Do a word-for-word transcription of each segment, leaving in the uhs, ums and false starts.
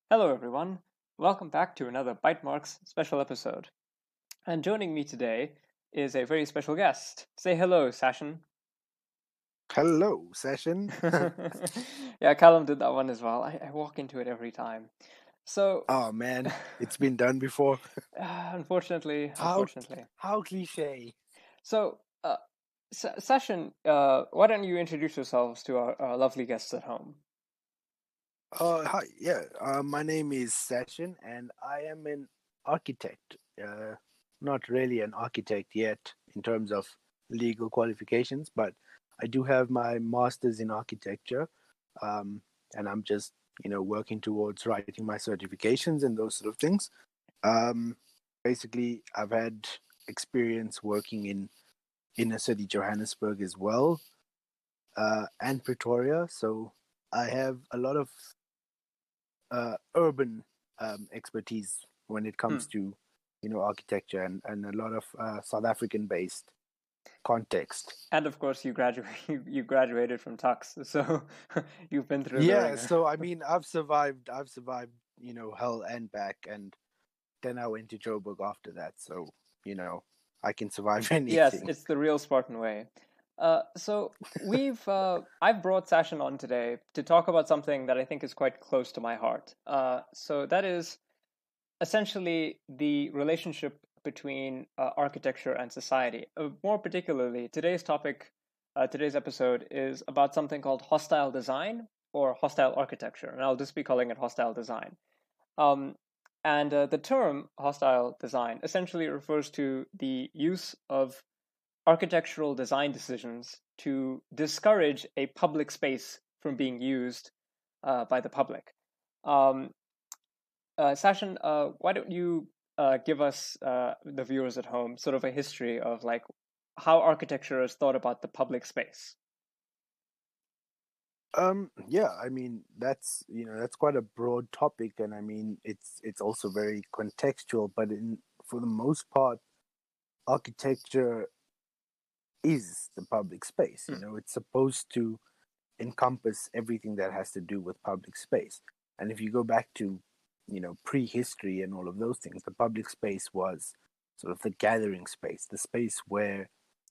Hello, everyone. Welcome back to another Bytemarks special episode. And joining me today is a very special guest. Say hello, Sashin. Hello, session. Yeah, Callum did that one as well. I, I walk into it every time. So, Oh man, it's been done before. unfortunately, How unfortunately. how cliche. So, uh, S- Sashin, uh, why don't you introduce yourselves to our, our lovely guests at home? Uh, hi, yeah. Uh, my name is Session, and I am an architect. Uh, not really an architect yet in terms of legal qualifications, but I do have my master's in architecture, um, and I'm just you know working towards writing my certifications and those sort of things. Um, Basically, I've had experience working in inner city Johannesburg as well, uh, and Pretoria. So I have a lot of uh, urban um, expertise when it Hmm. comes to you know architecture and, and a lot of uh, South African based context. And of course, you graduate. You, you graduated from Tux, so you've been through the Yeah, ringer. so I mean, I've survived. I've survived. You know, hell and back, and then I went to Joburg after that. So you know, I can survive Yes, anything. it's the real Spartan way. Uh, so we've uh, I've brought Sashin on today to talk about something that I think is quite close to my heart. Uh, so that is essentially the relationship between uh, architecture and society. Uh, more particularly, today's topic, uh, today's episode is about something called hostile design or hostile architecture, and I'll just be calling it hostile design. Um, and uh, the term hostile design essentially refers to the use of architectural design decisions to discourage a public space from being used uh, by the public. Um, uh, Sashin, uh, why don't you uh, give us, uh, the viewers at home, sort of a history of like how architecture is thought about the public space? Um, yeah, I mean that's you know that's quite a broad topic, and I mean it's it's also very contextual. But in for the most part, architecture is the public space. You Hmm. know, it's supposed to encompass everything that has to do with public space. And if you go back to, you know, prehistory and all of those things, the public space was sort of the gathering space, the space where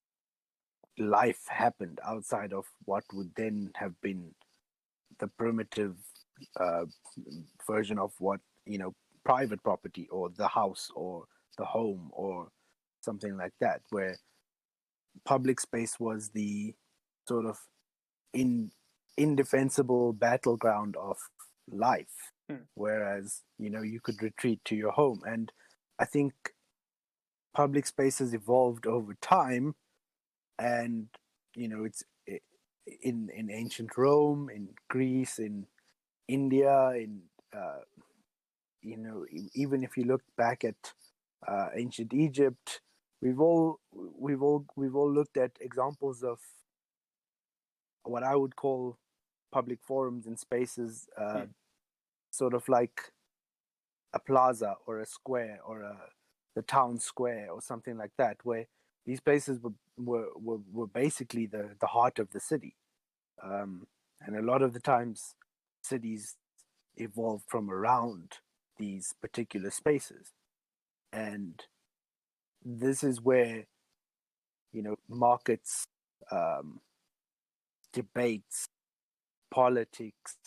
life happened outside of what would then have been the primitive uh, version of what, you know, private property or the house or the home or something like that, where public space was the sort of in indefensible battleground of life, Hmm. whereas you know you could retreat to your home. And I think public spaces evolved over time, and you know it's in in ancient Rome, in Greece, in India, in uh, you know even if you look back at uh, ancient Egypt, we've all we've all we've all looked at examples of what I would call public forums and spaces, uh, Hmm. sort of like a plaza or a square or a the town square or something like that, where these places were were were, were basically the the heart of the city. Um, and a lot of the times, cities evolve from around these particular spaces, and this is where you know markets, um, debates, politics,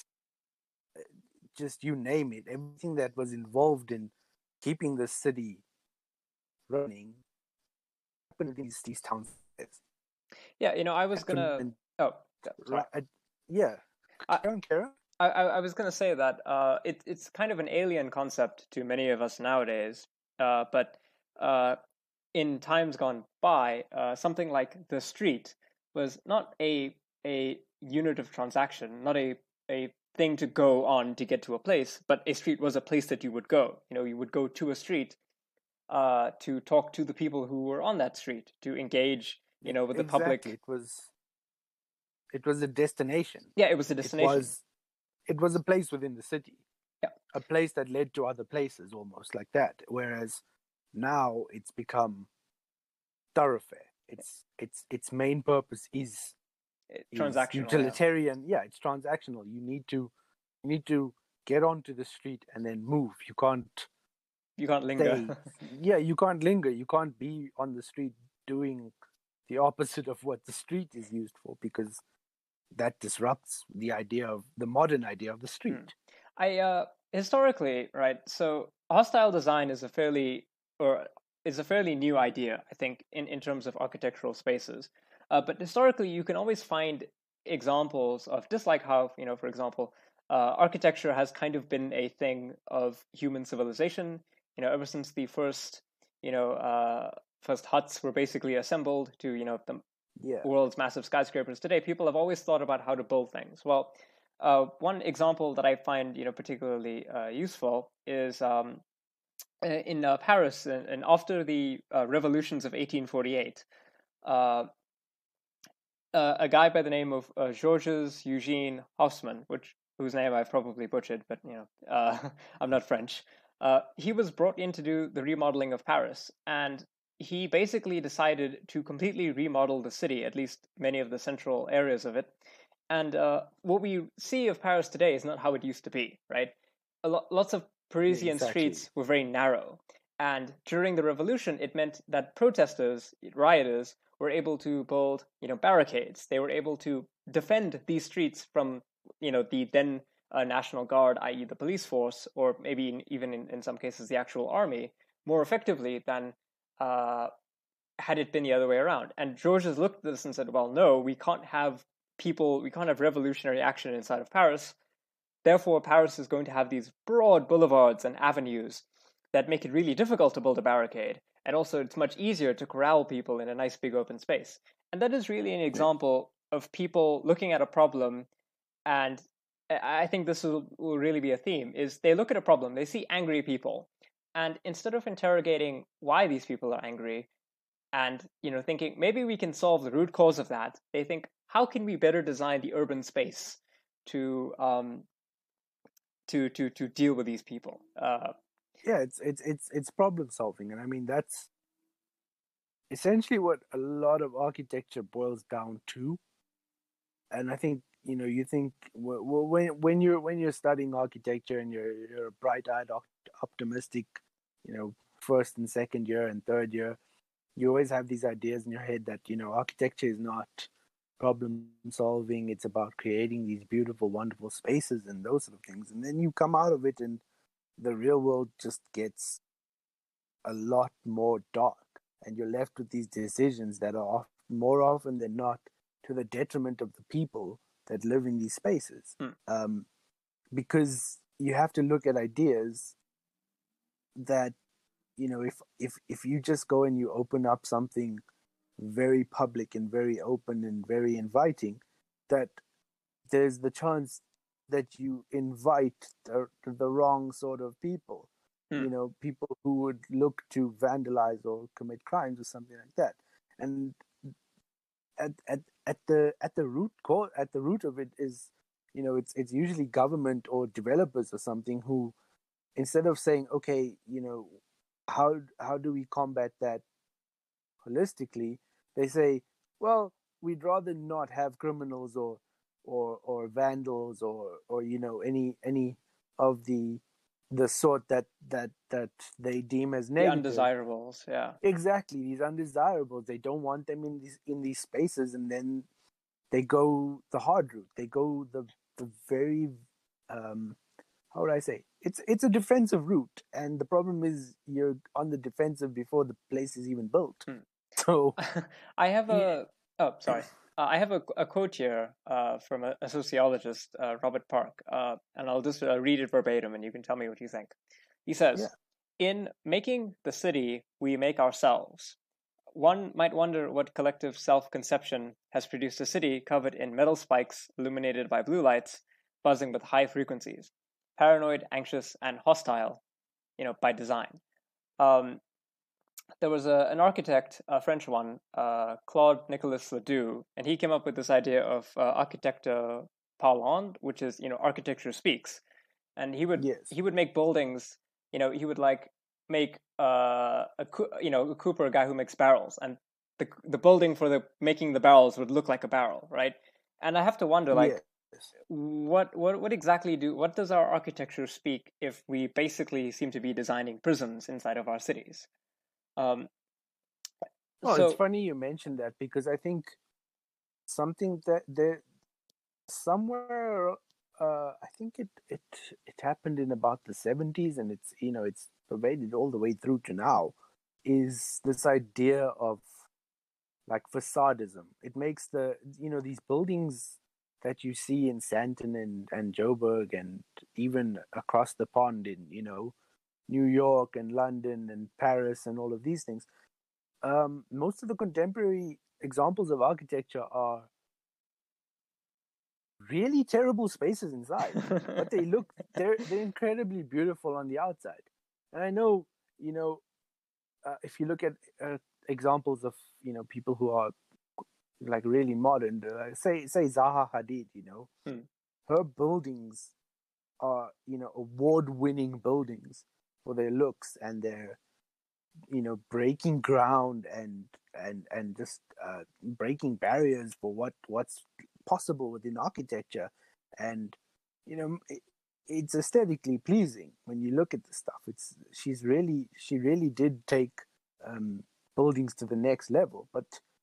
just you name it, everything that was involved in keeping the city running happened in these these towns. Yeah, you know, I was Happened gonna. in, Oh, sorry. right, yeah. I, Karen, Karen? I, I was going to say that uh, it, it's kind of an alien concept to many of us nowadays. Uh, but uh, in times gone by, uh, something like the street was not a a unit of transaction, not a a thing to go on to get to a place, but a street was a place that you would go. You know, you would go to a street uh, to talk to the people who were on that street, to engage, you know, with the Exactly. public. It was it was a destination. Yeah, it was a It destination. was it was a place within the city, Yeah. a place that led to other places, almost like that. Whereas now it's become thoroughfare. It's its its main purpose is Eh, is transactional. Yeah. utilitarian. Yeah, it's transactional. You need to you need to get onto the street and then move. You can't You can't linger. stay. Yeah, you can't linger. You can't be on the street doing the opposite of what the street is used for, because that disrupts the idea of the modern idea of the street. Hmm. I uh, historically, right? So hostile design is a fairly or is a fairly new idea, I think, in, in terms of architectural spaces. Uh, but historically, you can always find examples of just like how, you know, for example, uh, architecture has kind of been a thing of human civilization. You know, ever since the first, you know, uh, first huts were basically assembled to, you know, the Yeah. world's massive skyscrapers today, people have always thought about how to build things. Well, uh, one example that I find, you know, particularly uh, useful is um, in uh, Paris, and, and after the uh, revolutions of eighteen forty-eight, uh, uh, a guy by the name of uh, Georges Eugene Haussmann, which whose name I've probably butchered, but you know, uh, I'm not French. Uh, he was brought in to do the remodeling of Paris, and he basically decided to completely remodel the city, at least many of the central areas of it. And uh, what we see of Paris today is not how it used to be, right? A lo- lots of Parisian Exactly. streets were very narrow. And during the revolution, it meant that protesters, rioters, were able to build, you know, barricades. They were able to defend these streets from, you know, the then uh, National Guard, that is the police force, or maybe in, even in, in some cases the actual army, more effectively than uh, had it been the other way around. And Georges looked at this and said, well, no, we can't have people, we can't have revolutionary action inside of Paris. Therefore, Paris is going to have these broad boulevards and avenues that make it really difficult to build a barricade. And also, it's much easier to corral people in a nice big open space. And that is really an example of people looking at a problem, and I think this will, will really be a theme, is they look at a problem, they see angry people, and instead of interrogating why these people are angry, and you know, thinking maybe we can solve the root cause of that, they think, how can we better design the urban space to um, to to to deal with these people? Uh, yeah, it's it's it's it's problem solving, and I mean that's essentially what a lot of architecture boils down to. And I think, you know, you think when when you're when you're studying architecture and you're you're a bright-eyed, optimistic, you know, first and second year and third year, you always have these ideas in your head that, you know, architecture is not problem solving. It's about creating these beautiful, wonderful spaces and those sort of things. And then you come out of it and the real world just gets a lot more dark, and you're left with these decisions that are more often than not to the detriment of the people that live in these spaces. hmm. Um, because you have to look at ideas that, you know, if if if you just go and you open up something very public and very open and very inviting, that there's the chance that you invite the, the wrong sort of people, Hmm. you know, people who would look to vandalize or commit crimes or something like that. And at at at the at the root core at the root of it is, you know, it's it's usually government or developers or something who, instead of saying, okay, you know, how how do we combat that holistically, they say, well, we'd rather not have criminals or or or vandals or or you know, any any of the the sort that that that they deem as The negative. undesirables, yeah. Exactly, these undesirables. They don't want them in these in these spaces, and then they go the hard route. They go the the very um, how would I say? It's it's a defensive route, and the problem is you're on the defensive before the place is even built. Hmm. So I have yeah. a oh sorry. Uh, I have a, a quote here uh, from a, a sociologist, uh, Robert Park, uh, and I'll just uh, read it verbatim, and you can tell me what you think. He says, Yeah. "In making the city, we make ourselves. One might wonder what collective self-conception has produced a city covered in metal spikes, illuminated by blue lights, buzzing with high frequencies, paranoid, anxious, and hostile, you know, by design." Um, there was a, an architect, a French one, uh, Claude Nicolas Ledoux, and he came up with this idea of uh, architecture parlant, which is, you know, architecture speaks. And he would Yes. he would make buildings, you know, he would like make uh, a you know a cooper, a guy who makes barrels, and the the building for the making the barrels would look like a barrel, right? And I have to wonder, Yeah. like, What what what exactly do what does our architecture speak if we basically seem to be designing prisons inside of our cities? Um, Oh, it's so funny you mentioned that because I think something that there somewhere uh, I think it it it happened in about the seventies, and it's you know it's pervaded all the way through to now. Is this idea of like facadism? It makes the you know these buildings that you see in Sandton and and Joburg and even across the pond in you know New York and London and Paris and all of these things. Um, most of the contemporary examples of architecture are really terrible spaces inside, but they look they're they're incredibly beautiful on the outside. And I know, you know, uh, if you look at uh, examples of you know people who are like really modern, uh, say say Zaha Hadid, you know, hmm. her buildings are you know award-winning buildings for their looks and their you know breaking ground and and and just uh, breaking barriers for what what's possible within architecture and you know it, it's aesthetically pleasing when you look at the stuff. It's she's really she really did take um, buildings to the next level, but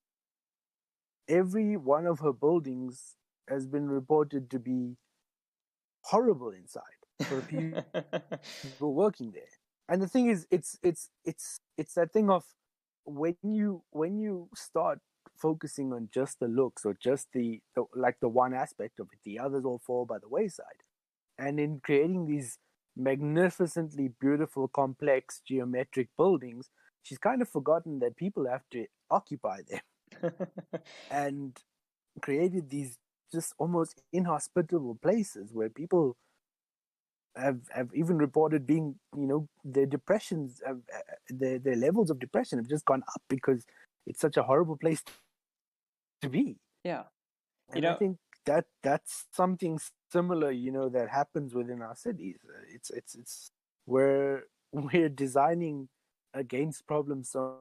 every one of her buildings has been reported to be horrible inside for the people working there. And the thing is, it's it's it's it's that thing of when you when you start focusing on just the looks or just the, the like the one aspect of it, the others all fall by the wayside. And in creating these magnificently beautiful, complex geometric buildings, she's kind of forgotten that people have to occupy them and created these just almost inhospitable places where people have have even reported being, you know, their depressions, have, uh, their their levels of depression have just gone up because it's such a horrible place to be. Yeah, you And I know, think that that's something similar, you know, that happens within our cities. Uh, It's it's it's where we're designing against problems so,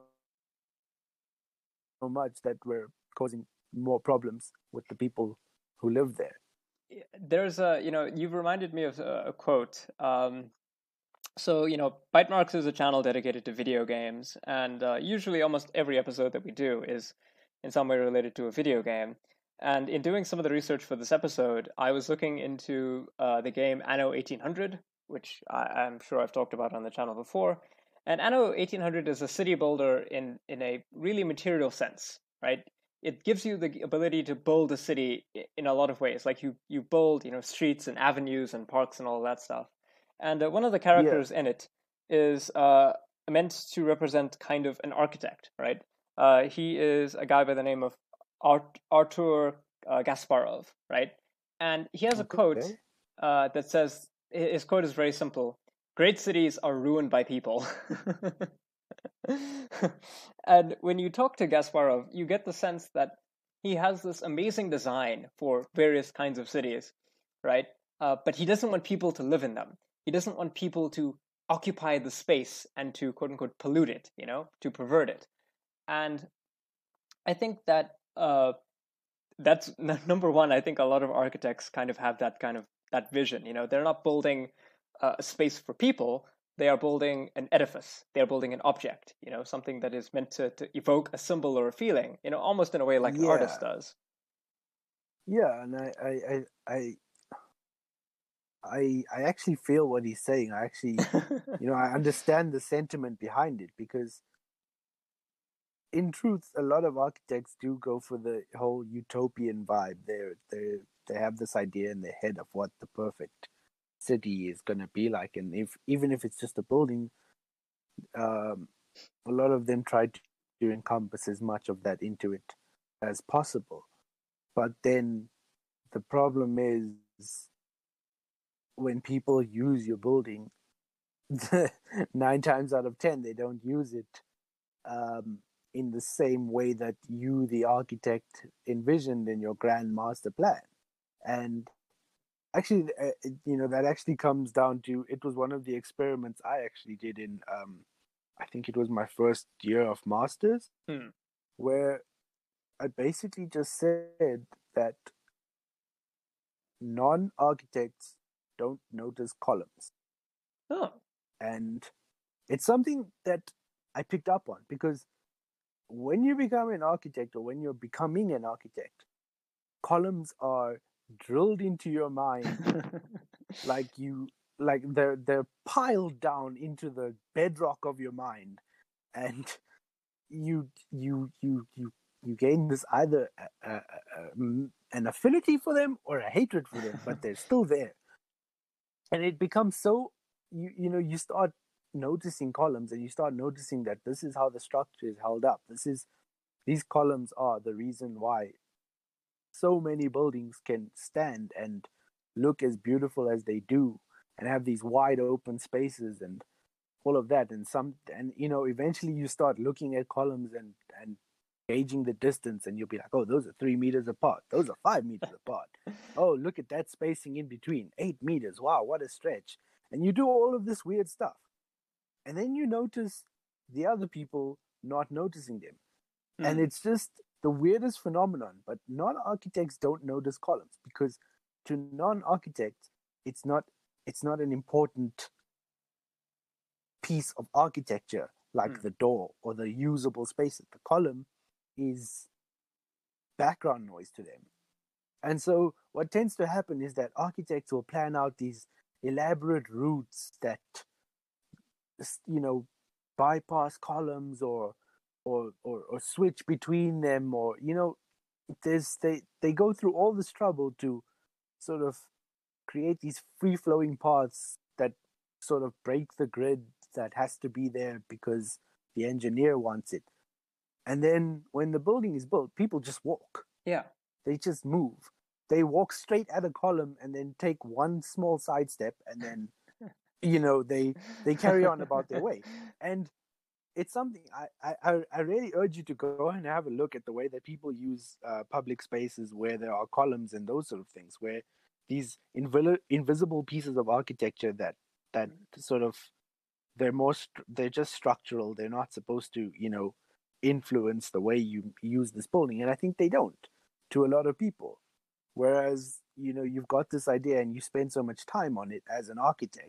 so much that we're causing more problems with the people who live there. there's a you know you've reminded me of a, a quote. Um, so you know, Bytemarks is a channel dedicated to video games, and uh, usually almost every episode that we do is in some way related to a video game. And in doing some of the research for this episode, I was looking into uh, the game Anno eighteen hundred, which I, I'm sure I've talked about on the channel before. And Anno eighteen hundred is a city builder in in a really material sense, right? It gives you the ability to build a city in a lot of ways. Like you you build, you know, streets and avenues and parks and all that stuff. And uh, one of the Yeah. characters in it is uh, meant to represent kind of an architect, right? Uh, he is a guy by the name of Art- Artur uh, Gasparov, right? And he has a quote Okay. uh, that says his quote is very simple: "Great cities are ruined by people." And when you talk to Gasparov, you get the sense that he has this amazing design for various kinds of cities, right? Uh, but he doesn't want people to live in them. He doesn't want people to occupy the space and to quote unquote pollute it, you know, to pervert it. And I think that uh, that's number one. I think a lot of architects kind of have that kind of that vision. You know, they're not building uh, a space for people. They are building an edifice. They are building an object. You know, something that is meant to, to evoke a symbol or a feeling. You know, almost in a way like an artist Yeah. does. Yeah. And I, I, I, I I I actually feel what he's saying. I actually, you know, I understand the sentiment behind it because, in truth, a lot of architects do go for the whole utopian vibe. They they they have this idea in their head of what the perfect city is going to be like, and if even if it's just a building, um, a lot of them try to, to encompass as much of that into it as possible. But then the problem is when people use your building nine times out of ten they don't use it um, in the same way that you the architect envisioned in your grand master plan. And actually uh, you know that actually comes down to it was one of the experiments I actually did in um, I think it was my first year of masters, Hmm. where I basically just said that non-architects don't notice columns. Oh. And it's something that I picked up on, because when you become an architect, or when you're becoming an architect, columns are drilled into your mind like you like they're they're piled down into the bedrock of your mind, and you you you you you gain this either a, a, a, an affinity for them or a hatred for them, but they're still there. And it becomes so, you you know you start noticing columns, and you start noticing that this is how the structure is held up. This is these columns are the reason why so many buildings can stand and look as beautiful as they do, and have these wide open spaces and all of that. And some and you know eventually you start looking at columns and and gauging the distance, and you'll be like, oh, those are three meters apart, those are five meters apart. Oh, look at that spacing in between, eight meters, wow, what a stretch. And you do all of this weird stuff, and then you notice the other people not noticing them. Mm. And it's just the weirdest phenomenon. But non-architects don't notice columns, because to non-architects it's not it's not an important piece of architecture like mm. the door or the usable spaces. The column is background noise to them. And so what tends to happen is that architects will plan out these elaborate routes that, you know, bypass columns, or or or, or switch between them, or you know there's they they go through all this trouble to sort of create these free-flowing paths that sort of break the grid that has to be there because the engineer wants it. And then when the building is built, people just walk. Yeah. They just move. They walk straight at a column and then take one small side step, and then you know they they carry on about their way. And it's something I, I, I really urge you to go and have a look at the way that people use uh, public spaces where there are columns and those sort of things, where these invi- invisible pieces of architecture that that sort of they're more st- they're just structural. They're not supposed to, you know, influence the way you use this building, and I think they don't to a lot of people. Whereas, you know, you've got this idea and you spend so much time on it as an architect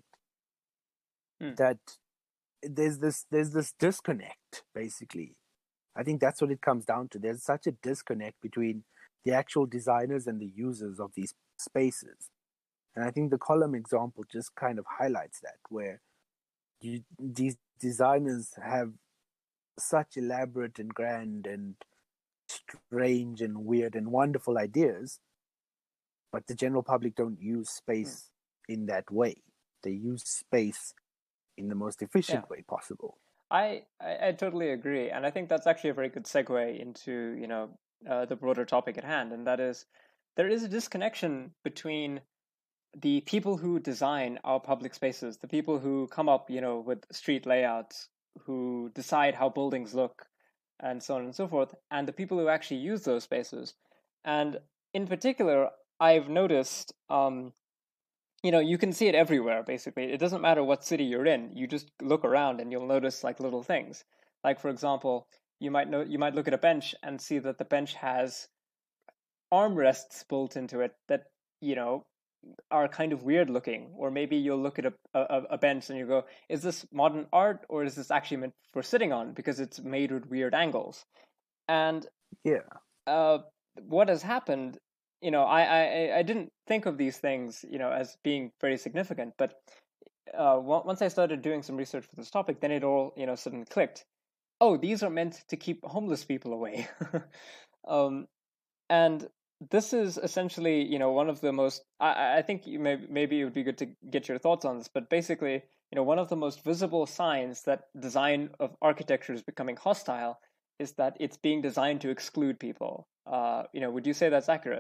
mm. that there's this there's this disconnect, basically. I think that's what it comes down to. There's such a disconnect between the actual designers and the users of these spaces. And I think the column example just kind of highlights that, where you, these designers have such elaborate and grand and strange and weird and wonderful ideas, but the general public don't use space mm. in that way. They use space in the most efficient yeah. way possible. I, I, I totally agree. And I think that's actually a very good segue into, you know, uh, the broader topic at hand. And that is, there is a disconnection between the people who design our public spaces, the people who come up, you know, with street layouts, who decide how buildings look, and so on and so forth, and the people who actually use those spaces. And in particular, I've noticed, um, you know, you can see it everywhere, basically. It doesn't matter what city you're in. You just look around and you'll notice like little things. Like, for example, you might know you might look at a bench and see that the bench has armrests built into it that, you know, are kind of weird looking. Or maybe you'll look at a, a, a bench and you go, is this modern art, or is this actually meant for sitting on because it's made with weird angles? And yeah, uh, what has happened, you know, I, I, I didn't think of these things, you know, as being very significant, but uh, once I started doing some research for this topic, then it all, you know, suddenly clicked. Oh, these are meant to keep homeless people away. um, and this is essentially, you know, one of the most, I, I think you may, maybe it would be good to get your thoughts on this, but basically, you know, one of the most visible signs that design of architecture is becoming hostile is that it's being designed to exclude people. Uh, you know, would you say that's accurate?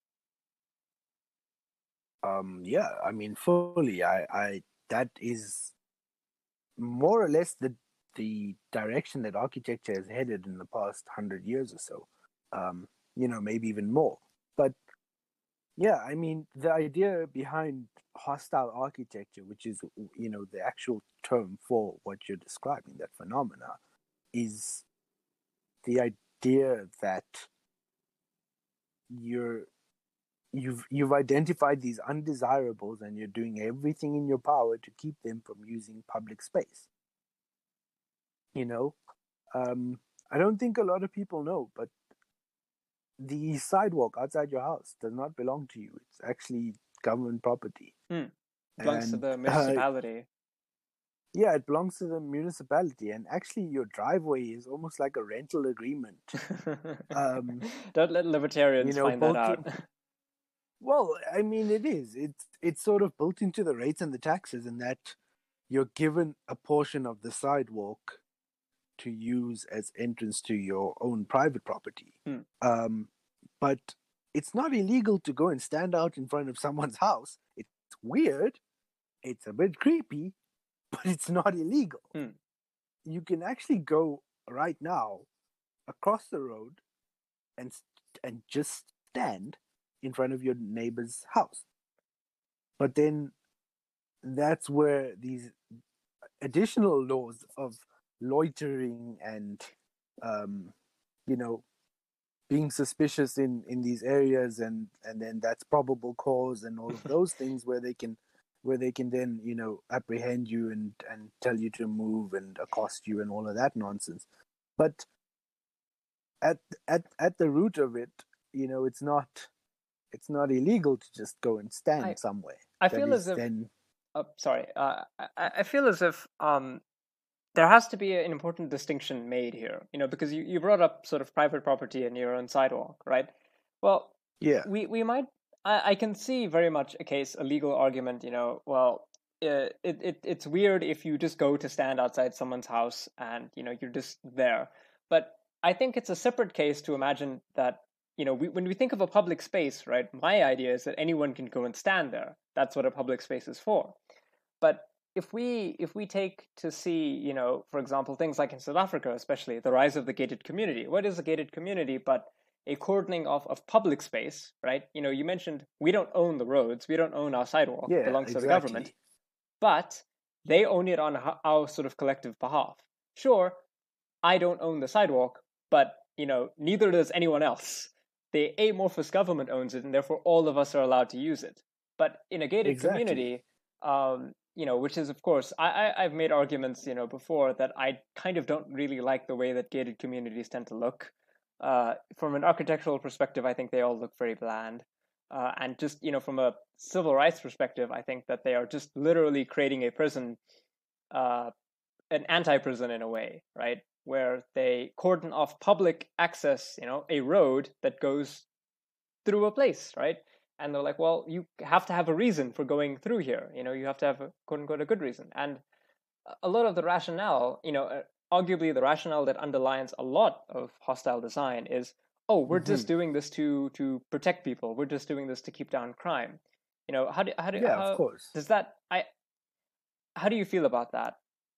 Um, yeah, I mean, fully. I, I, that is more or less the the direction that architecture has headed in the past hundred years or so. Um, you know, maybe even more. But yeah, I mean, the idea behind hostile architecture, which is, you know, the actual term for what you're describing, that phenomena, is the idea that you're you've you've identified these undesirables, and you're doing everything in your power to keep them from using public space. You know, um, I don't think a lot of people know, but the sidewalk outside your house does not belong to you. It's actually government property. Hmm. Belongs to And the uh, municipality. yeah, it belongs to the municipality. And actually, your driveway is almost like a rental agreement. Um, Don't let libertarians you know, find that built out. in, well, I mean, it is. It's it's sort of built into the rates and the taxes, in that you're given a portion of the sidewalk to use as entrance to your own private property. Hmm. Um, but it's not illegal to go and stand out in front of someone's house. It's weird. It's a bit creepy, but it's not illegal. Hmm. You can actually go right now across the road and and just stand in front of your neighbor's house. But then that's where these additional laws of loitering and um, you know, being suspicious in in these areas, and and then that's probable cause and all of those things, where they can where they can then, you know, apprehend you and and tell you to move and accost you and all of that nonsense. But at at at the root of it, you know, it's not it's not illegal to just go and stand I, somewhere. I That feel is as if then uh, sorry, uh, I, I feel as if um, there has to be an important distinction made here, you know, because you, you brought up sort of private property and your own sidewalk, right? Well, yeah we, we might, I, I can see very much a case, a legal argument, you know, well, uh, it, it it's weird if you just go to stand outside someone's house and, you know, you're just there. But I think it's a separate case to imagine that, you know, we, when we think of a public space, right, my idea is that anyone can go and stand there. That's what a public space is for. But if we if we take to see, you know, for example, things like in South Africa, especially the rise of the gated community. What is a gated community but a cordoning off of public space, right? You know, you mentioned we don't own the roads, we don't own our sidewalk, it yeah belongs to the government, exactly but they own it on our sort of collective behalf. Sure, I don't own the sidewalk, but, you know, neither does anyone else. The amorphous government owns it, and therefore all of us are allowed to use it. But in a gated exactly community, um, you know, which is, of course, I, I, I've made arguments, you know, before that I kind of don't really like the way that gated communities tend to look. Uh, from an architectural perspective, I think they all look very bland. Uh, and just, you know, from a civil rights perspective, I think that they are just literally creating a prison, uh, an anti-prison in a way, right? Where they cordon off public access, you know, a road that goes through a place, right? And they're like, well, you have to have a reason for going through here. You know, you have to have a quote unquote a good reason. And a lot of the rationale, you know, uh, arguably the rationale that underlines a lot of hostile design is, oh, we're mm-hmm. just doing this to to protect people. We're just doing this to keep down crime. You know, how do how do yeah of how course. does that I how do you feel about that?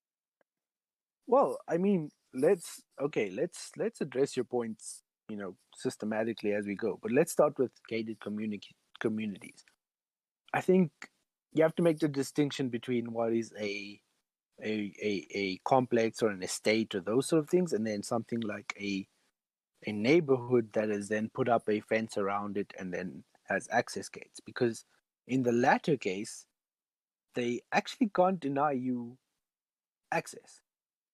Well, I mean, let's okay, let's let's address your points, you know, systematically as we go. But let's start with gated communi- communities. I think you have to make the distinction between what is a a, a a complex or an estate or those sort of things, and then something like a a neighborhood that has then put up a fence around it and then has access gates. Because in the latter case, they actually can't deny you access.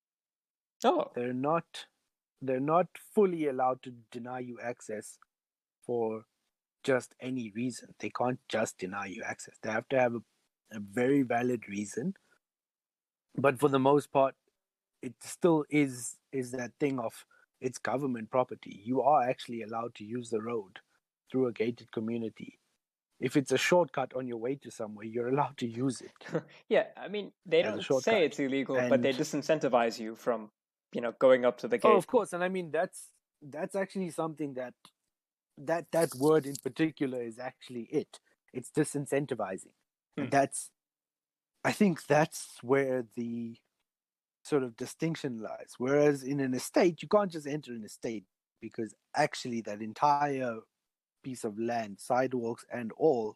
Oh, They're not they're not fully allowed to deny you access for just any reason. They can't just deny you access. They have to have a, a very valid reason. But for the most part, it still is is that thing of it's government property. You are actually allowed to use the road through a gated community. If it's a shortcut on your way to somewhere, you're allowed to use it yeah. I mean, they as a don't say shortcut. it's illegal, but they And disincentivize you from, you know, going up to the oh, gate. of course, and I mean that's that's actually something that that that word in particular is actually it. It's disincentivizing, Hmm. and that's I think that's where the sort of distinction lies. Whereas in an estate, you can't just enter an estate because actually that entire piece of land, sidewalks and all,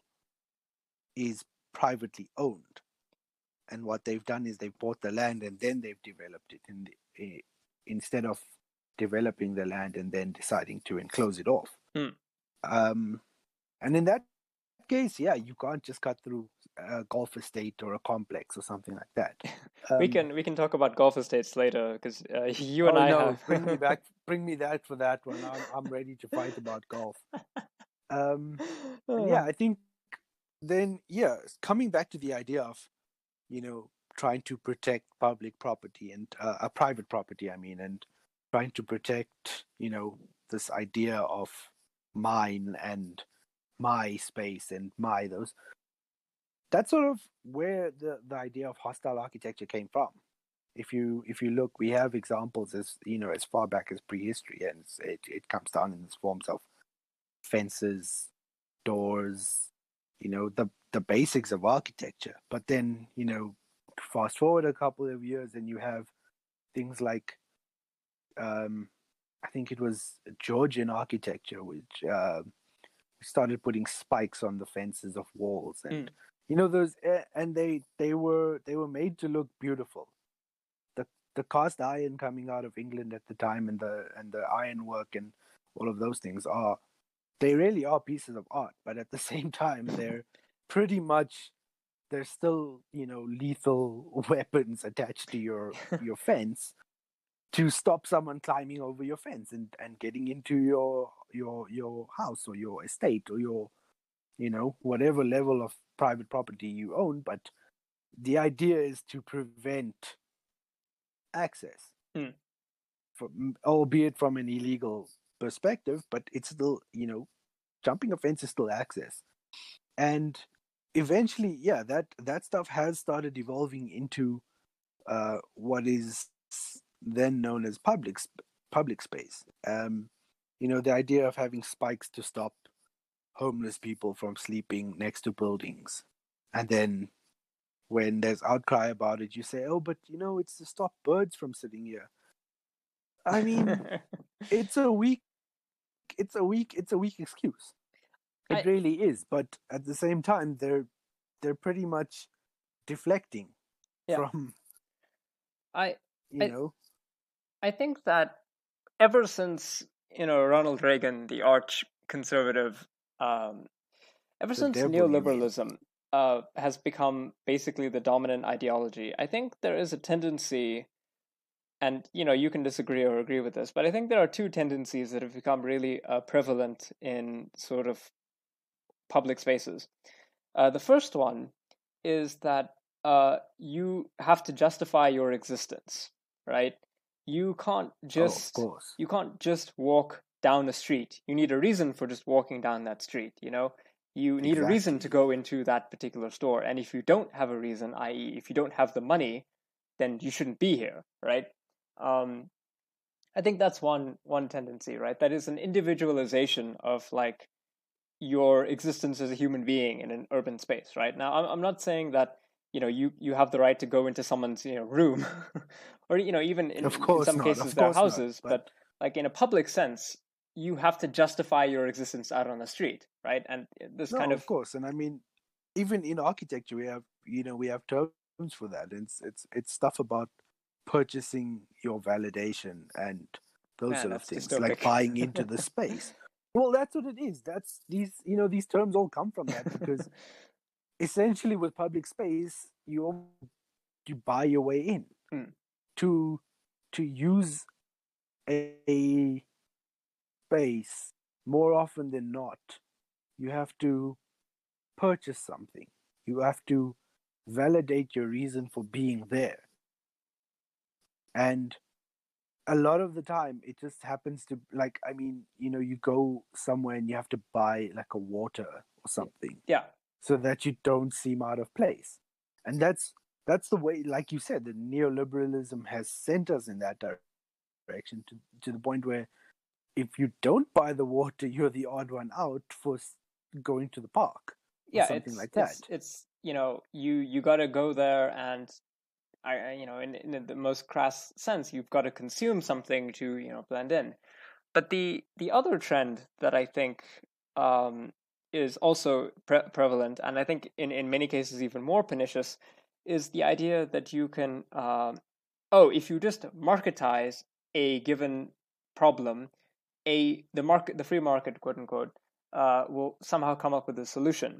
is privately owned. And what they've done is they've bought the land and then they've developed it, in the, uh, instead of developing the land and then deciding to enclose it off. Hmm. Um, and in that case, yeah, you can't just cut through a golf estate or a complex or something like that. we Um, can we can talk about golf estates later because uh, you and oh I no, have. bring me back, bring me that for that one. I'm I'm ready to fight about golf. Um, and yeah, I think then yeah, coming back to the idea of, you know, trying to protect public property and uh, a private property, I mean, and trying to protect, you know, this idea of mine and my space and my those. That's sort of where the, the idea of hostile architecture came from. If you if you look, we have examples as you know as far back as prehistory, and it's, it it comes down in the forms of fences, doors, you know, the the basics of architecture. But then you know, fast forward a couple of years, and you have things like, um, I think it was Georgian architecture, which uh, started putting spikes on the fences of walls, and Mm. you know those, and they they were they were made to look beautiful. The the cast iron coming out of England at the time, and the and the ironwork and all of those things are, they really are pieces of art. But at the same time, they're pretty much, they're still, you know, lethal weapons attached to your your fence to stop someone climbing over your fence and, and getting into your your your house or your estate or your, you know, whatever level of private property you own. But the idea is to prevent access, Mm. from, albeit from an illegal perspective, but it's still, you know, jumping a fence is still access. And eventually, yeah, that that stuff has started evolving into uh, what is then known as public sp- public space. Um, you know, the idea of having spikes to stop homeless people from sleeping next to buildings, and then when there's outcry about it, you say, "Oh, but you know, it's to stop birds from sitting here." I mean, it's a weak, it's a weak, it's a weak excuse. It I really is. But at the same time, they're they're pretty much deflecting yeah from, I you I know, I think that ever since you know Ronald Reagan, the arch conservative, um, ever the since devil, you mean. neoliberalism uh, has become basically the dominant ideology, I think there is a tendency, and you know you can disagree or agree with this, but I think there are two tendencies that have become really uh, prevalent in sort of public spaces. Uh, the first one is that uh, you have to justify your existence, right? You can't Oh, of just course. you can't just walk down a street. You need a reason for just walking down that street. You know, you need a reason to Exactly. go into that particular store. And if you don't have a reason, that is, if you don't have the money, then you shouldn't be here, right? Um, I think that's one one tendency, right? That is an individualization of like your existence as a human being in an urban space, right? Now, I'm I'm not saying that you know you you have the right to go into someone's you know room, or you know even Of in in course some not. cases Of their course not. houses, But but like in a public sense, you have to justify your existence out on the street, right? And this kind no, of of course. And I mean, even in architecture, we have, you know, we have terms for that. It's it's it's stuff about purchasing your validation and those man, sort of that's things, like dystopic. buying into the space. Well, that's what it is. That's these, you know, these terms all come from that, because essentially with public space, you you buy your way in. Hmm. To to use a space, more often than not, you have to purchase something. You have to validate your reason for being there. And a lot of the time, it just happens to, like, I mean, you know, you go somewhere and you have to buy like a water or something Yeah, so that you don't seem out of place. And that's that's the way, like you said, the neoliberalism has sent us in that direction, to, to the point where if you don't buy the water, you're the odd one out for going to the park or yeah, something it's like that. it's it's you know you you got to go there and I, you know, in, in the most crass sense, you've got to consume something to, you know, blend in. But the the other trend that I think um, is also pre- prevalent, and I think in, in many cases even more pernicious, is the idea that you can, um, oh, if you just marketize a given problem, a the market, the free market, quote unquote, uh, will somehow come up with a solution.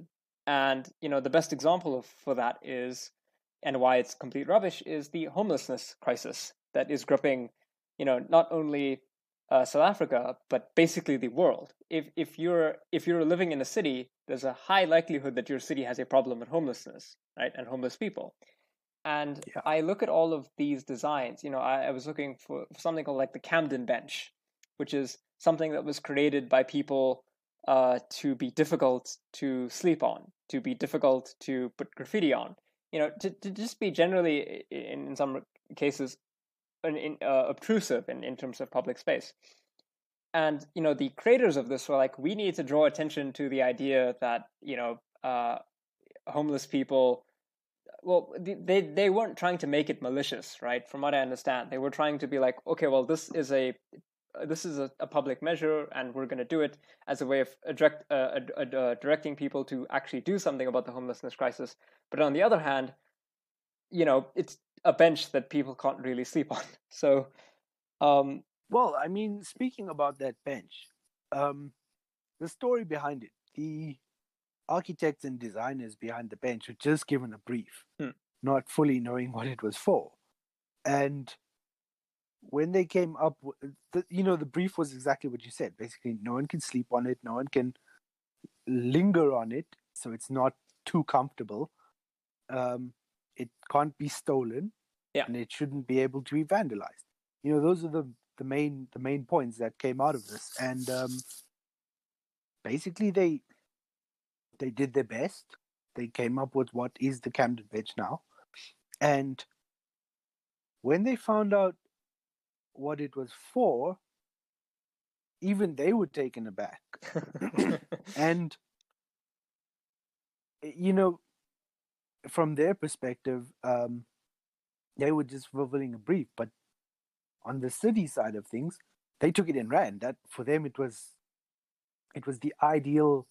And, you know, the best example of, for that is, and why it's complete rubbish, is the homelessness crisis that is gripping, you know, not only uh, South Africa, but basically the world. If if you're if you're living in a city, there's a high likelihood that your city has a problem with homelessness, right, and homeless people. And Yeah. I look at all of these designs. You know, I, I was looking for something called like the Camden Bench, which is something that was created by people uh, to be difficult to sleep on, to be difficult to put graffiti on. You know, to, to just be generally, in, in some cases, in, in, uh, obtrusive in, in terms of public space. And, you know, the creators of this were like, we need to draw attention to the idea that, you know, uh, homeless people, well, they they weren't trying to make it malicious, right? From what I understand, they were trying to be like, okay, well, this is a this is a, a public measure, and we're going to do it as a way of direct, uh, uh, directing people to actually do something about the homelessness crisis. But on the other hand, you know, it's a bench that people can't really sleep on. So, um, well, I mean, speaking about that bench, um, the story behind it, the architects and designers behind the bench were just given a brief, hmm. not fully knowing what it was for. And when they came up, the, you know, the brief was exactly what you said. Basically, no one can sleep on it, no one can linger on it, so it's not too comfortable. Um, it can't be stolen, Yeah. and it shouldn't be able to be vandalized. You know, those are the the main the main points that came out of this, and um, basically they they did their best. They came up with what is the Camden Bench now, and when they found out what it was for, even they were taken aback. And you know, from their perspective, um, they were just fulfilling a brief. But on the city side of things, they took it and ran. That for them, it was it was the ideal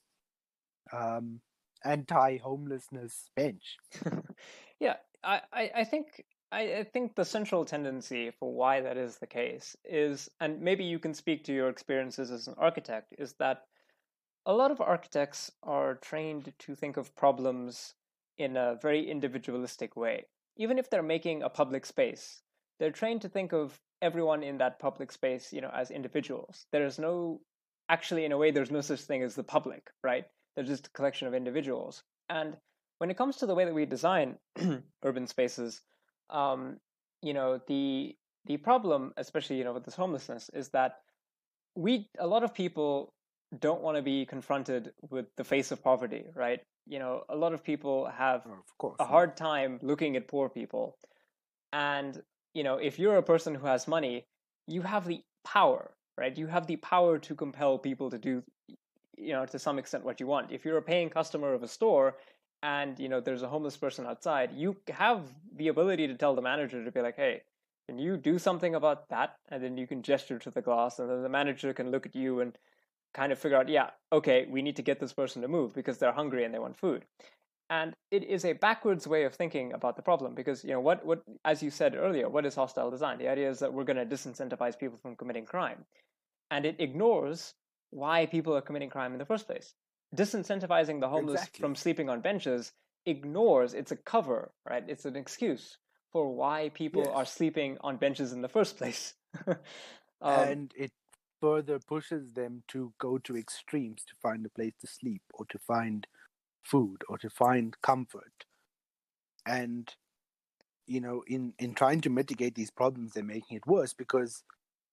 um, anti-homelessness bench. Yeah, I, I, I think I, I think the central tendency for why that is the case is, and maybe you can speak to your experiences as an architect, is that a lot of architects are trained to think of problems in a very individualistic way. Even if they're making a public space, they're trained to think of everyone in that public space, you know, as individuals. There is no, actually, in a way, there's no such thing as the public, right? They're just a collection of individuals. And when it comes to the way that we design urban spaces, um, you know, the the problem, especially you know with this homelessness, is that we a lot of people don't want to be confronted with the face of poverty, right? You know, a lot of people have Oh, of course a not. hard time looking at poor people. And, you know, if you're a person who has money, you have the power, right? You have the power to compel people to do, you know, to some extent what you want. If you're a paying customer of a store and, you know, there's a homeless person outside, you have the ability to tell the manager to be like, hey, can you do something about that? And then you can gesture to the glass, and then the manager can look at you and kind of figure out, yeah, okay, we need to get this person to move because they're hungry and they want food. And it is a backwards way of thinking about the problem because, you know, what, what as you said earlier, what is hostile design? The idea is that we're going to disincentivize people from committing crime. And it ignores why people are committing crime in the first place. Disincentivizing the homeless Exactly. from sleeping on benches ignores, it's a cover, right? It's an excuse for why people Yes. are sleeping on benches in the first place. um, And it further pushes them to go to extremes to find a place to sleep or to find food or to find comfort. And you know, in in trying to mitigate these problems, they're making it worse because,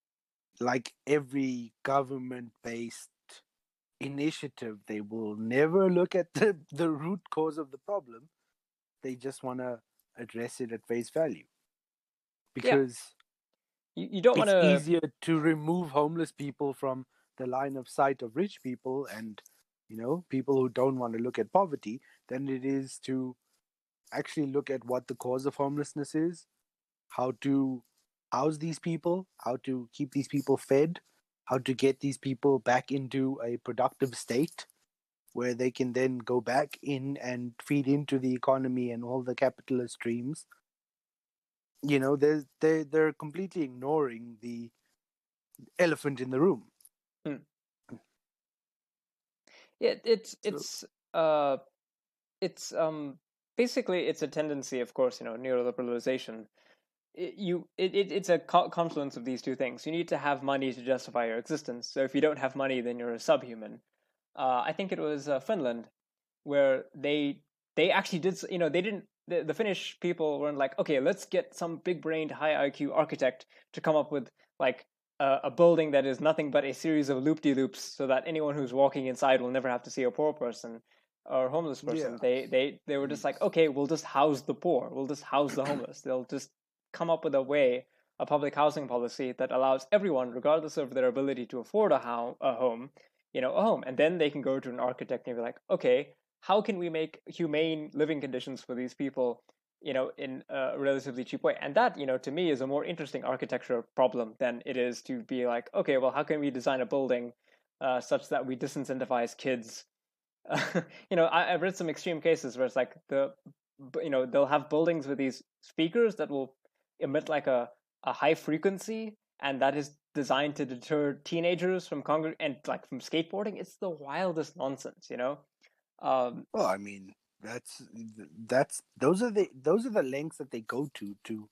like every government-based initiative, they will never look at the, the root cause of the problem. They just want to address it at face value yeah, because you, you don't want it's to. easier to remove homeless people from the line of sight of rich people and, you know, people who don't want to look at poverty than it is to actually look at what the cause of homelessness is, how to house these people, how to keep these people fed, how to get these people back into a productive state where they can then go back in and feed into the economy and all the capitalist streams. You know, they're, they they're completely ignoring the elephant in the room. Hmm. It, it's So, it's uh it's um basically it's a tendency, of course, you know, neoliberalization. It, you it, it it's a co- confluence of these two things. You need to have money to justify your existence. So if you don't have money, then you're a subhuman. Uh, I think it was uh, Finland where they they actually did, you know, they didn't, the, the Finnish people weren't like, okay, let's get some big brained high I Q architect to come up with like a, a building that is nothing but a series of loop de loops so that anyone who's walking inside will never have to see a poor person or homeless Yeah. person. They they they were just like, okay, we'll just house the poor, we'll just house the homeless. They'll just come up with a way, a public housing policy that allows everyone, regardless of their ability to afford a, ho- a home, you know, a home. And then they can go to an architect and be like, okay, how can we make humane living conditions for these people, you know, in a relatively cheap way? And that, you know, to me is a more interesting architecture problem than it is to be like, okay, well, how can we design a building uh, such that we disincentivize kids? Uh, you know, I, I've read some extreme cases where it's like the, you know, they'll have buildings with these speakers that will emit like a, a high frequency, and that is designed to deter teenagers from congr- and like from skateboarding. It's the wildest nonsense, you know. Um, Well, I mean, that's that's those are the those are the lengths that they go to to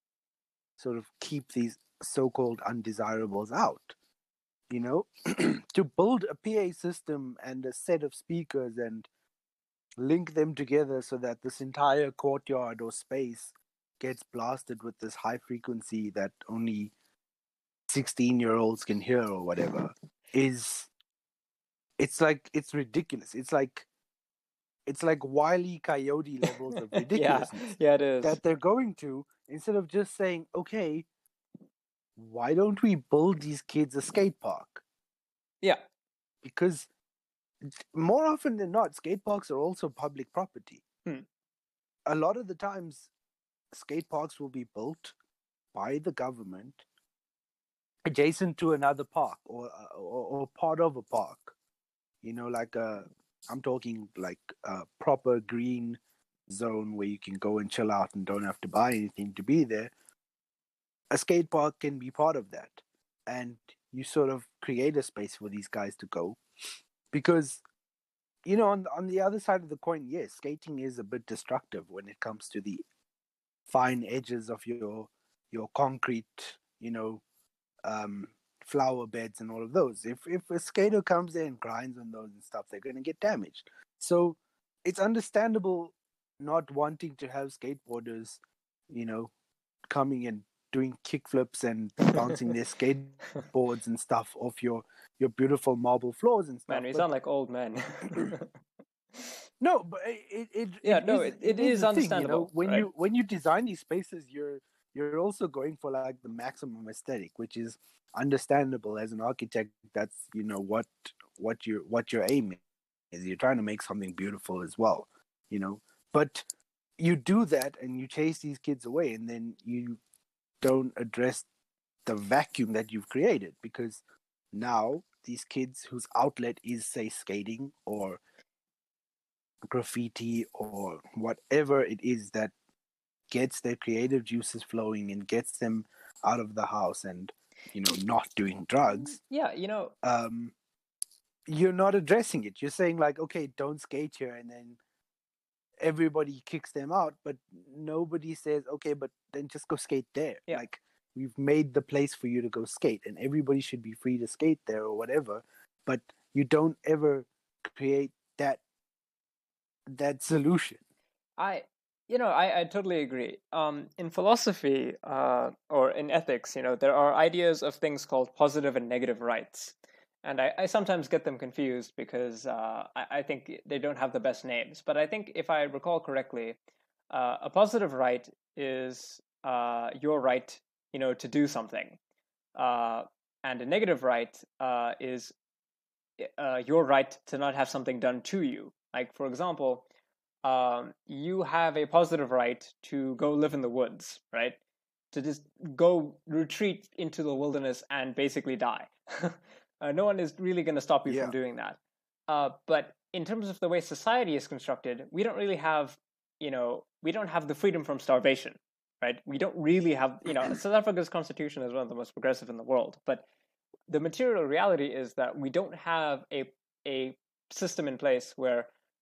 sort of keep these so-called undesirables out. You know, to build a P A system and a set of speakers and link them together so that this entire courtyard or space gets blasted with this high frequency that only sixteen year olds can hear or whatever is it's like it's ridiculous. It's like it's like Wile E. Coyote levels of yeah, ridiculousness yeah, it is. that they're going to, instead of just saying, okay, why don't we build these kids a skate park? Yeah, Because more often than not, skate parks are also public property. hmm. A lot of the times, skate parks will be built by the government adjacent to another park or, or, or part of a park. You know, like a, I'm talking like a proper green zone where you can go and chill out and don't have to buy anything to be there. A skate park can be part of that. And you sort of create a space for these guys to go. Because, you know, on, on the other side of the coin, yes, skating is a bit destructive when it comes to the fine edges of your your concrete, you know, um, flower beds and all of those. If if a skater comes there and grinds on those and stuff, they're going to get damaged. So it's understandable not wanting to have skateboarders, you know, coming and doing kickflips and bouncing their skateboards and stuff off your your beautiful marble floors and stuff. Man, we But sound like old men. no, but it it, Yeah, it no, is it, it it is is the thing, you know, understandable, when right? you when you design these spaces, you're you're also going for like the maximum aesthetic, which is understandable as an architect. That's, you know, what what you what your aim is. You're trying to make something beautiful as well, you know. But you do that and you chase these kids away, and then you don't address the vacuum that you've created, because now these kids whose outlet is, say, skating or graffiti or whatever it is that gets their creative juices flowing and gets them out of the house and, you know, not doing drugs, Yeah, you know, um you're not addressing it. You're saying like, okay, don't skate here, and then everybody kicks them out, but nobody says, okay, but then just go skate there. yeah. Like, we've made the place for you to go skate and everybody should be free to skate there or whatever, but you don't ever create that that solution. I, you know, I, I totally agree. Um, in philosophy, uh, or in ethics, you know, there are ideas of things called positive and negative rights. And I, I sometimes get them confused because uh, I, I think they don't have the best names. But I think if I recall correctly, uh, a positive right is uh, your right, you know, to do something. Uh, and a negative right uh, is uh, your right to not have something done to you. Like, for example, um, you have a positive right to go live in the woods, right? To just go retreat into the wilderness and basically die. uh, no one is really going to stop you from Yeah. doing that. Uh, but in terms of the way society is constructed, we don't really have, you know, we don't have the freedom from starvation, right? We don't really have, you know, South Africa's constitution is one of the most progressive in the world, but the material reality is that we don't have a a system in place where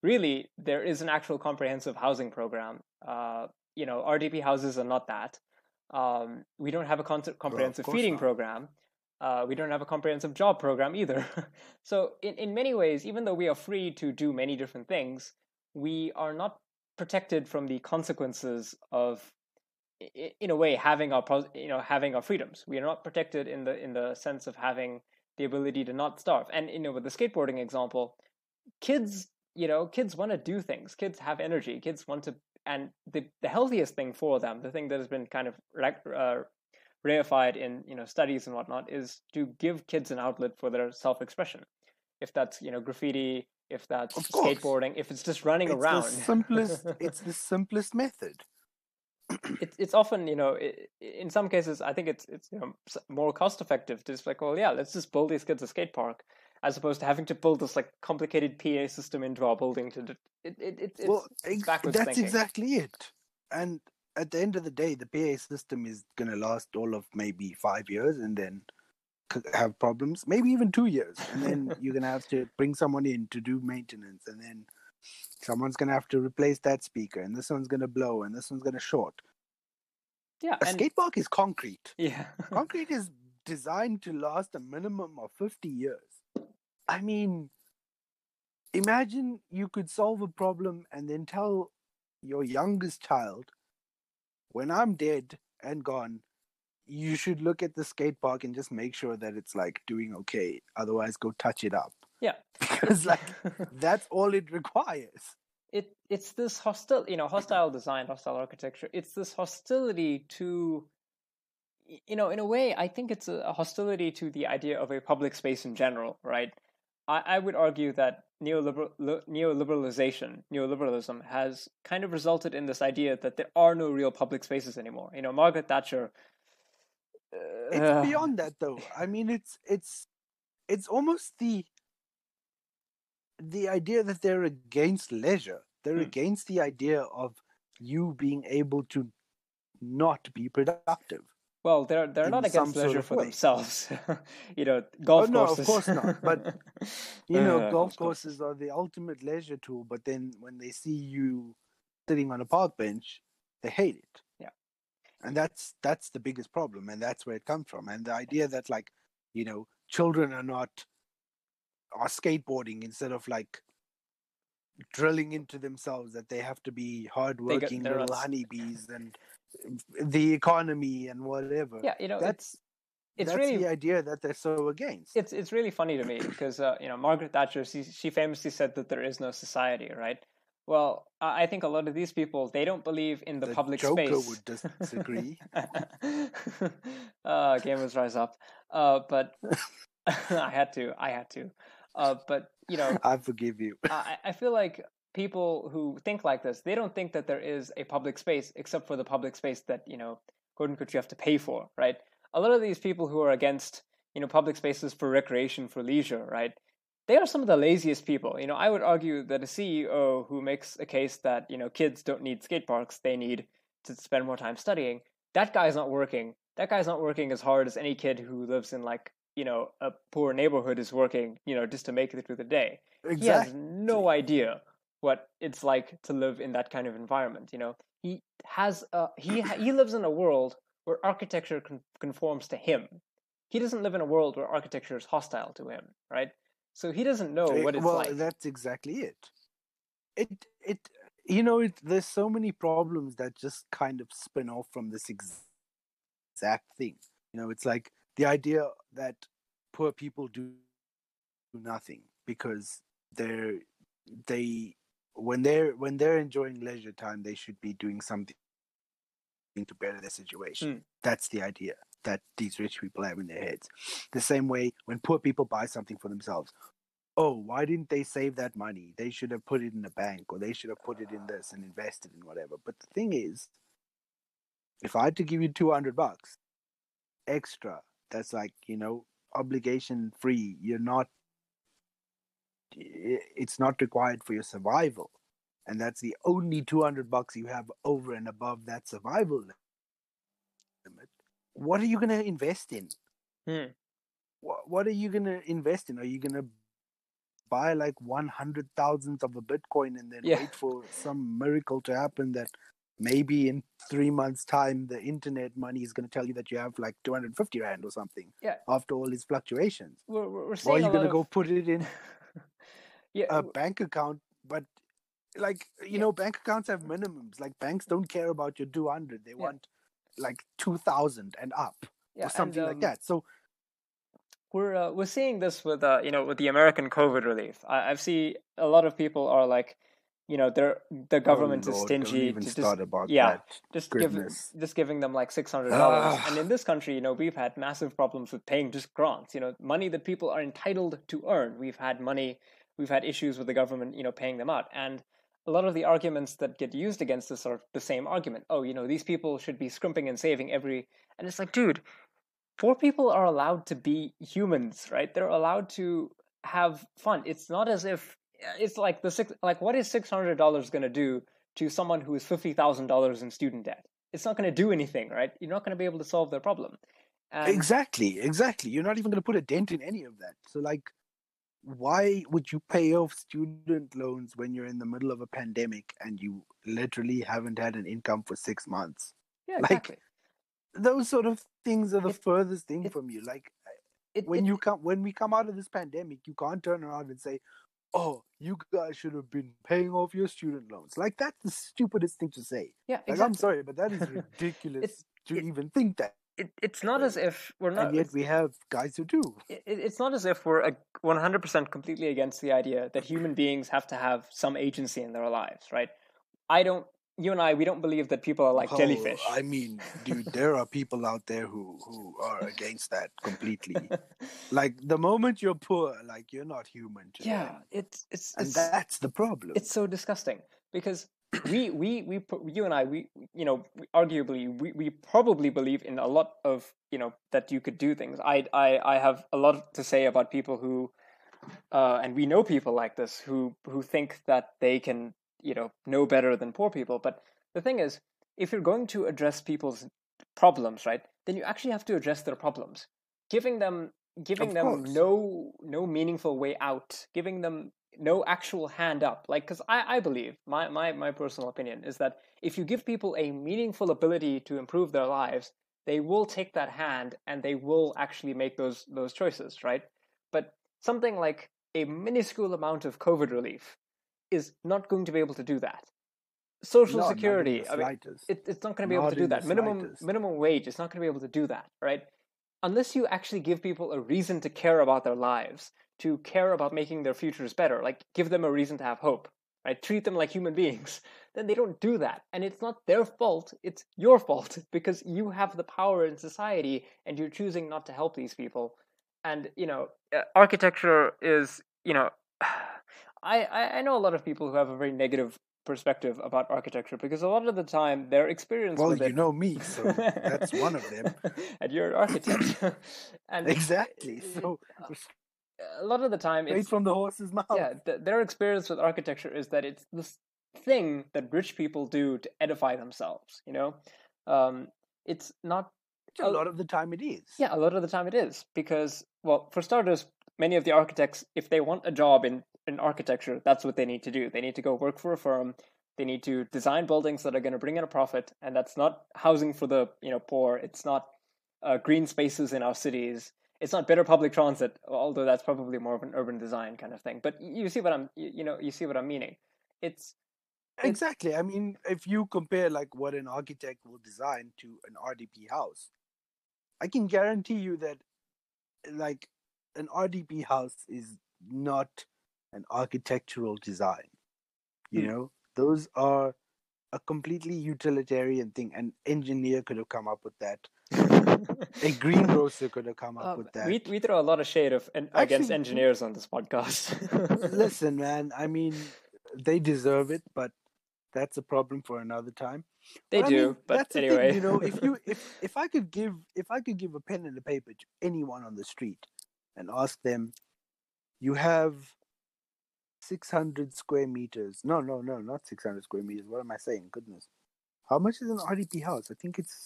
really there is an actual comprehensive housing program. Uh, you know, R D P houses are not that. Um, we don't have a con- Well, of comprehensive course feeding not. program. Uh, we don't have a comprehensive job program either. So in, in many ways, even though we are free to do many different things, we are not protected from the consequences of, in a way, having our you know having our freedoms. We are not protected in the in the sense of having the ability to not starve. And you know, with the skateboarding example, kids you know kids want to do things. Kids have energy. Kids want to, and the the healthiest thing for them, the thing that has been kind of uh, reified in you know studies and whatnot, is to give kids an outlet for their self-expression. If that's you know graffiti, if that's Of course, skateboarding, if it's just running it's the around. simplest. It's the simplest method. It's it's often you know it, in some cases I think it's it's you know more cost effective to just like, well, yeah, let's just build these kids a skate park, as opposed to having to build this like complicated P A system into our building to do, it, it, it it's, Well, it's ex- backwards that's thinking. exactly it. And at the end of the day, the P A system is going to last all of maybe five years and then have problems, maybe even two years. And then you're going to have to bring someone in to do maintenance. And then someone's going to have to replace that speaker. And this one's going to blow. And this one's going to short. Yeah, A and skate park is concrete. yeah. Concrete is designed to last a minimum of fifty years. I mean, imagine you could solve a problem and then tell your youngest child, when I'm dead and gone, you should look at the skate park and just make sure that it's like doing okay. Otherwise, go touch it up. Yeah, Because like that's all it requires. It it's this hostile, you know, hostile design, hostile architecture. It's this hostility to, you know, in a way, I think it's a hostility to the idea of a public space in general, right? I, I would argue that neoliberal neoliberalization, neoliberalism has kind of resulted in this idea that there are no real public spaces anymore. You know, Margaret Thatcher. Uh, It's beyond that, though. I mean, it's it's it's almost the the idea that they're against leisure. They're hmm. against the idea of you being able to not be productive. Well, they're they're not against leisure for way. themselves. You know, golf oh, no, courses. of course not. But you know, uh, golf courses, courses are the ultimate leisure tool. But then when they see you sitting on a park bench, they hate it. Yeah, and that's that's the biggest problem, and that's where it comes from. And the idea that like, you know, children are not are skateboarding instead of like drilling into themselves that they have to be hardworking little not... honeybees and the economy and whatever. Yeah, you know, that's it's it's that's really the idea that they're so against. It's it's really funny to me because uh, you know, Margaret Thatcher, she she famously said that there is no society, right? Well, I think a lot of these people, they don't believe in the, the public Joker space. Joker would disagree. uh, gamers rise up. Uh, but I had to, I had to. Uh, but you know, I forgive you. I, I feel like people who think like this, they don't think that there is a public space except for the public space that, you know, quote unquote, you have to pay for, right? A lot of these people who are against, you know, public spaces for recreation, for leisure, right? They are some of the laziest people. You know, I would argue that a C E O who makes a case that, you know, kids don't need skate parks, they need to spend more time studying, that guy's not working. That guy's not working as hard as any kid who lives in like, you know, a poor neighborhood is working, you know, just to make it through the day. Exactly. He has no idea what it's like to live in that kind of environment. You know, he has a, he he lives in a world where architecture con- conforms to him. He doesn't live in a world where architecture is hostile to him, right? So he doesn't know what it's well, like. Well, that's exactly it. It it you know, it, there's so many problems that just kind of spin off from this exact thing. You know, it's like the idea that poor people do nothing because they're they when they're when they're enjoying leisure time, they should be doing something to better their situation. Mm. That's the idea that these rich people have in their heads. The same way when poor people buy something for themselves. Oh, why didn't they save that money? They should have put it in a bank, or they should have put it in this and invested in whatever. But the thing is, if I had to give you two hundred bucks extra, that's like, you know, obligation free. You're not, it's not required for your survival. And that's the only two hundred bucks you have over and above that survival limit. What are you going to invest in? Hmm. What, what are you going to invest in? Are you going to buy like one hundred thousandth of a Bitcoin and then Yeah. wait for some miracle to happen that maybe in three months' time the internet money is going to tell you that you have like two hundred fifty rand or something Yeah. after all these fluctuations. We're we're we're Or are seeing you a going lot to go of put it in yeah. a w- bank account? But like, you Yeah. know, bank accounts have minimums. Like banks don't care about your two hundred. They Yeah. want like two thousand and up Yeah. or And something like um, that. So we're uh, we're seeing this with uh you know with the American COVID relief. I I've see a lot of people are like, you know, they're the oh government is Lord, don't stingy even to just start about yeah that. just give Goodness. just giving them like six hundred dollars. And in Ah, this country, you know, we've had massive problems with paying just grants. You know, money that people are entitled to earn. We've had money. We've had issues with the government, you know, paying them out. And a lot of the arguments that get used against this are the same argument. Oh, you know, these people should be scrimping and saving every. And it's like, dude, poor people are allowed to be humans, right? They're allowed to have fun. It's not as if it's like the six like what is six hundred dollars going to do to someone who is fifty thousand dollars in student debt? It's not going to do anything, right? You're not going to be able to solve their problem. And exactly, exactly. You're not even going to put a dent in any of that. So, like, why would you pay off student loans when you're in the middle of a pandemic and you literally haven't had an income for six months? yeah, Like, exactly. those sort of things are the It furthest thing it from you. Like, it when it you come, when we come out of this pandemic, you can't turn around and say, "Oh, you guys should have been paying off your student loans." Like, that's the stupidest thing to say. yeah, Like, I'm exactly. sorry, but that is ridiculous it's to it, even think that it it's not as way. if we're And not yet it's we have guys who do. it, it's not as if we're a one hundred percent completely against the idea that human beings have to have some agency in their lives, right? I don't, you and I, we don't believe that people are like Oh, jellyfish. I mean, dude, there are people out there who who are against that completely. Like, the moment you're poor, like, you're not human to Yeah, them, it's it's and it's that's the problem. it's so disgusting because we we we put- you and I we you know we- arguably we, we probably believe in a lot of you know that you could do things. I I I have a lot to say about people who uh, and we know people like this who who think that they can you know know better than poor people. But the thing is, if you're going to address people's problems, right, then you actually have to address their problems, giving them giving Of them course. no no meaningful way out, giving them no actual hand up. Like, because I I believe my my my personal opinion is that if you give people a meaningful ability to improve their lives, they will take that hand and they will actually make those those choices, right? But something like a minuscule amount of COVID relief is not going to be able to do that. Social No, not in the Security, I mean, slightest. it, it's not going to be able to Not do in the that. Minimum slightest. minimum wage, it's not going to be able to do that, right? Unless you actually give people a reason to care about their lives, to care about making their futures better, like give them a reason to have hope, right? Treat them like human beings, then they don't do that. And it's not their fault, it's your fault because you have the power in society and you're choosing not to help these people. And, you know, uh, architecture is, you know, I, I know a lot of people who have a very negative perspective about architecture because a lot of the time their experience Well, with you it know me, so that's one of them. and you're an architect and Exactly. it, So, a lot of the time straight it's from the horse's mouth. yeah th- their experience with architecture is that it's this thing that rich people do to edify themselves, you know. um it's not Which a a, lot of the time it is. yeah, a lot of the time it is because, well, for starters, many of the architects, if they want a job in in architecture, that's what they need to do. They need to go work for a firm. They need to design buildings that are going to bring in a profit, and that's not housing for the you know poor. It's not uh, green spaces in our cities. It's not better public transit, although that's probably more of an urban design kind of thing. But you see what I'm you, you know you see what I'm meaning. It's it Exactly. I mean, if you compare like what an architect will design to an R D P house, I can guarantee you that like an R D P house is not an architectural design. You hmm. know, those are a completely utilitarian thing. An engineer could have come up with that. A greengrocer could have come up um, with that. we we throw a lot of shade of against Actually, engineers on this podcast. listen, man. I mean, they deserve it, but that's a problem for another time. They But I do, mean, but that's the thing, anyway. you know. If you if if I could give if I could give a pen and a paper to anyone on the street and ask them, you have six hundred square meters. No, no, no, not six hundred square meters. What am I saying? Goodness. How much is an R D P house? I think it's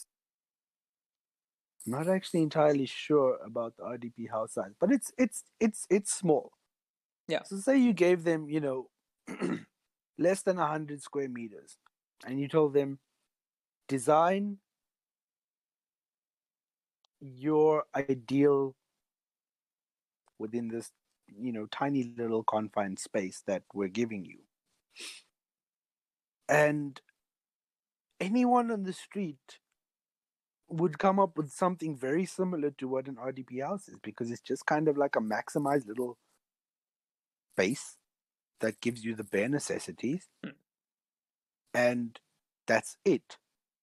I'm not actually entirely sure about the R D P house size, but it's it's it's it's small. Yeah. So say you gave them, you know, less than one hundred square meters, and you told them, design your ideal within this, you know, tiny little confined space that we're giving you. And anyone on the street would come up with something very similar to what an R D P house is, because it's just kind of like a maximized little space that gives you the bare necessities, mm. and that's it.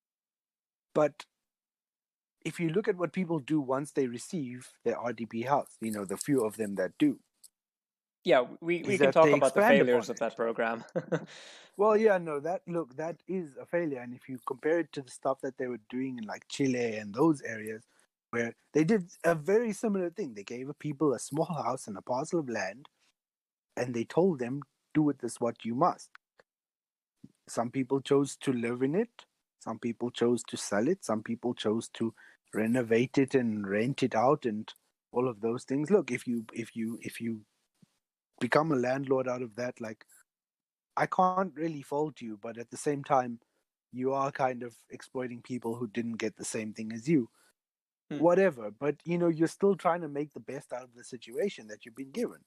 But if you look at what people do once they receive their R D P house, you know, the few of them that do. Yeah, we, we can that talk they about the expand failures upon of that it. program. Well, yeah, no, that look, that is a failure. And if you compare it to the stuff that they were doing in like Chile and those areas, where they did a very similar thing. They gave people a small house and a parcel of land, and they told them, do with this what you must. Some people chose to live in it. Some people chose to sell it. Some people chose to renovate it and rent it out and all of those things. Look, if you if you if you become a landlord out of that, like, I can't really fault you, but at the same time, you are kind of exploiting people who didn't get the same thing as you. Hmm. Whatever, but you know, you're still trying to make the best out of the situation that you've been given.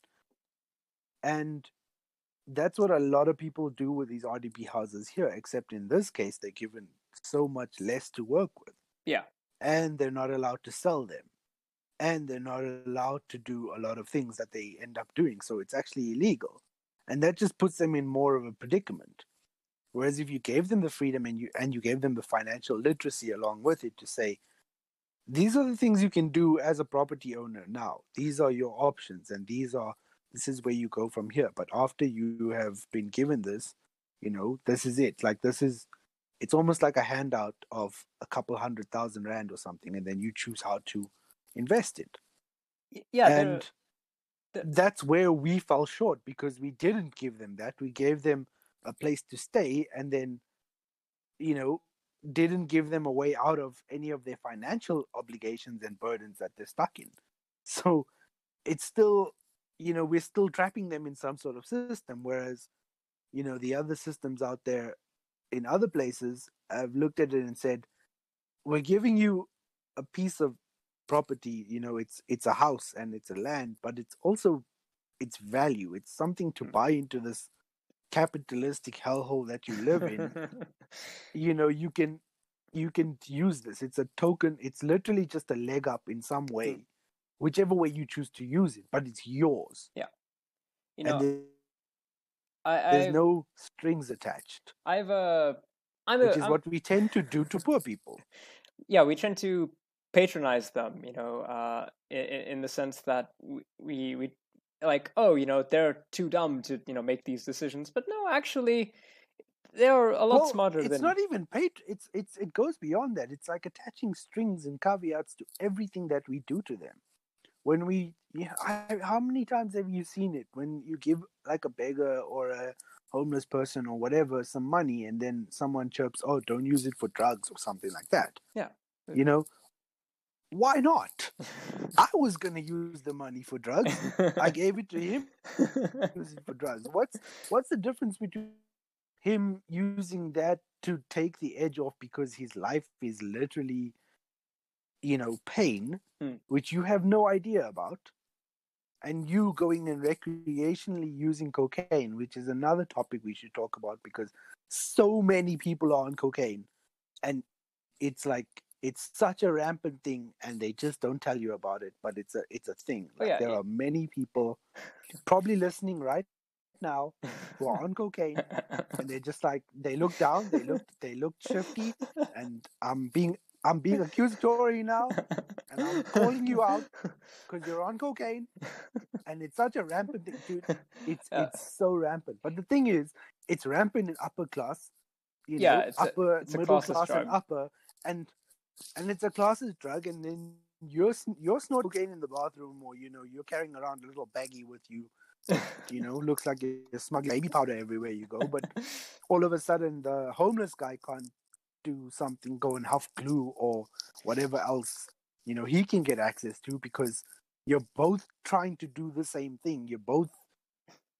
And that's what a lot of people do with these R D P houses here, except in this case, they're given so much less to work with. Yeah. And they're not allowed to sell them. And they're not allowed to do a lot of things that they end up doing. So it's actually illegal. And that just puts them in more of a predicament. Whereas if you gave them the freedom and you and you gave them the financial literacy along with it to say, these are the things you can do as a property owner now. These are your options, and these are this is where you go from here. But after you have been given this, you know, this is it. Like this is it's almost like a handout of a couple hundred thousand rand or something, and then you choose how to invest it. Yeah, and the, the... that's where we fell short, because we didn't give them that. We gave them a place to stay, and then, you know, didn't give them a way out of any of their financial obligations and burdens that they're stuck in. So it's still, you know, we're still trapping them in some sort of system, whereas, you know, the other systems out there in other places have looked at it and said, we're giving you a piece of property, you know, it's it's a house and it's a land, but it's also its value. It's something to buy into this capitalistic hellhole that you live in. You know, you can you can use this. It's a token. It's literally just a leg up in some way, mm. whichever way you choose to use it, but it's yours. Yeah. You know, and there, I, there's I've, no strings attached. I've uh I'm which a, is I'm... what we tend to do to poor people. Yeah, we tend to patronize them, you know, uh, in, in the sense that we, we we like, oh, you know, they're too dumb to, you know, make these decisions. But no, actually, they're a lot well, smarter it's than... It's not even pat- it's it's it goes beyond that. It's like attaching strings and caveats to everything that we do to them. When we, yeah, I, how many times have you seen it? When you give like a beggar or a homeless person or whatever some money, and then someone chirps, "Oh, don't use it for drugs" or something like that. Yeah, you know, why not? I was gonna use the money for drugs. I gave it to him. Use it for drugs. What's what's the difference between him using that to take the edge off because his life is literally, you know, pain, mm. which you have no idea about, and you going and recreationally using cocaine, which is another topic we should talk about, because so many people are on cocaine, and it's like it's such a rampant thing, and they just don't tell you about it, but it's a it's a thing. Like, oh, yeah, there yeah. are many people probably listening right now who are on cocaine, and they're just like, they look down, they look they look shifty, and I'm being I'm being accusatory now, and I'm calling you out because you're on cocaine, and it's such a rampant thing, dude. It's yeah. it's so rampant. But the thing is, it's rampant in upper class, you yeah, know, it's upper, a, it's middle a class, drug. and upper, and and it's a classist drug. And then you're you're snorting cocaine in the bathroom, or, you know, you're carrying around a little baggie with you. You know, looks like you're smuggling baby powder everywhere you go. But all of a sudden, the homeless guy can't do something, go and huff glue or whatever else, you know, he can get access to, because you're both trying to do the same thing. You're both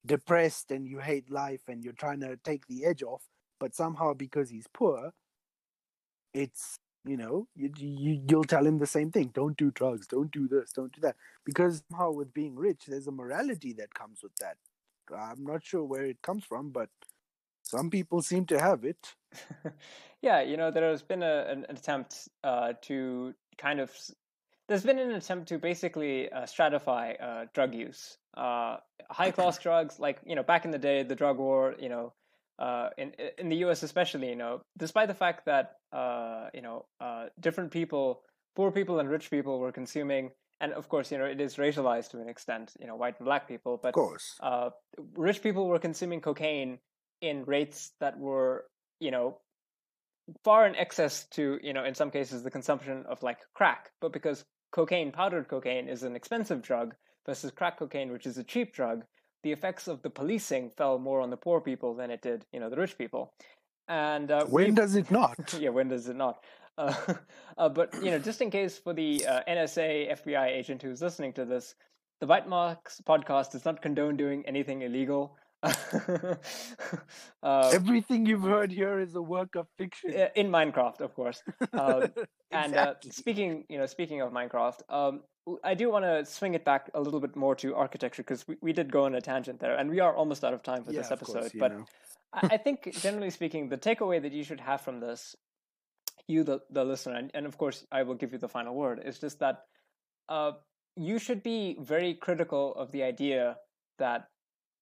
depressed and you hate life and you're trying to take the edge off, but somehow because he's poor, it's, you know, you, you, you'll tell him the same thing. Don't do drugs. Don't do this. Don't do that. Because somehow with being rich, there's a morality that comes with that. I'm not sure where it comes from, but some people seem to have it. Yeah, you know, there has been a, an attempt uh, to kind of, there's been an attempt to basically uh, stratify uh, drug use. Uh, high class drugs, like, you know, back in the day, the drug war, you know, uh, in in the U S especially, you know, despite the fact that, uh, you know, uh, different people, poor people and rich people were consuming, and of course, you know, it is racialized to an extent, you know, white and black people, but Of course. uh, rich people were consuming cocaine in rates that were, you know, far in excess to, you know, in some cases the consumption of like crack. But because cocaine, powdered cocaine, is an expensive drug versus crack cocaine, which is a cheap drug, the effects of the policing fell more on the poor people than it did, you know, the rich people. And uh, when does it not? Yeah, when does it not? Uh, uh, but, you know, just in case for the uh, N S A, F B I agent who's listening to this, the Bite Marks podcast does not condone doing anything illegal. uh, Everything you've heard here is a work of fiction. In Minecraft, of course. Um, exactly. And uh, speaking, you know, speaking of Minecraft, um, I do want to swing it back a little bit more to architecture, because we, we did go on a tangent there, and we are almost out of time for yeah, this episode. Course, but I, I think, generally speaking, the takeaway that you should have from this, you, the, the listener, and, and of course, I will give you the final word, is just that uh, you should be very critical of the idea that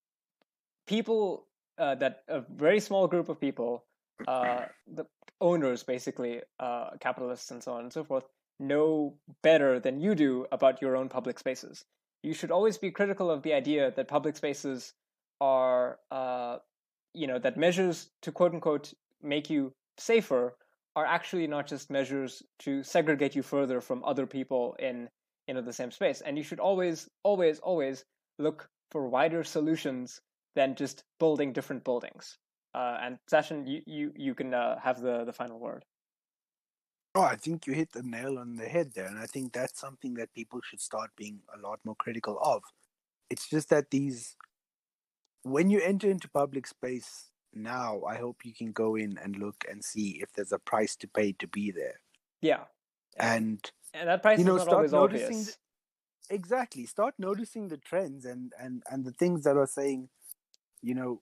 people, uh, that a very small group of people, uh, the owners, basically, uh, capitalists and so on and so forth, know better than you do about your own public spaces. You should always be critical of the idea that public spaces are, uh, you know, that measures to quote unquote make you safer are actually not just measures to segregate you further from other people in, you know, the same space. And you should always, always, always look for wider solutions than just building different buildings. Uh, and Sachin, you you you can uh, have the the final word. Oh, I think you hit the nail on the head there, and I think that's something that people should start being a lot more critical of. It's just that these, when you enter into public space now, I hope you can go in and look and see if there's a price to pay to be there. Yeah, and and that price, you know, is not always obvious. The, exactly, start noticing the trends and and and the things that are saying, you know,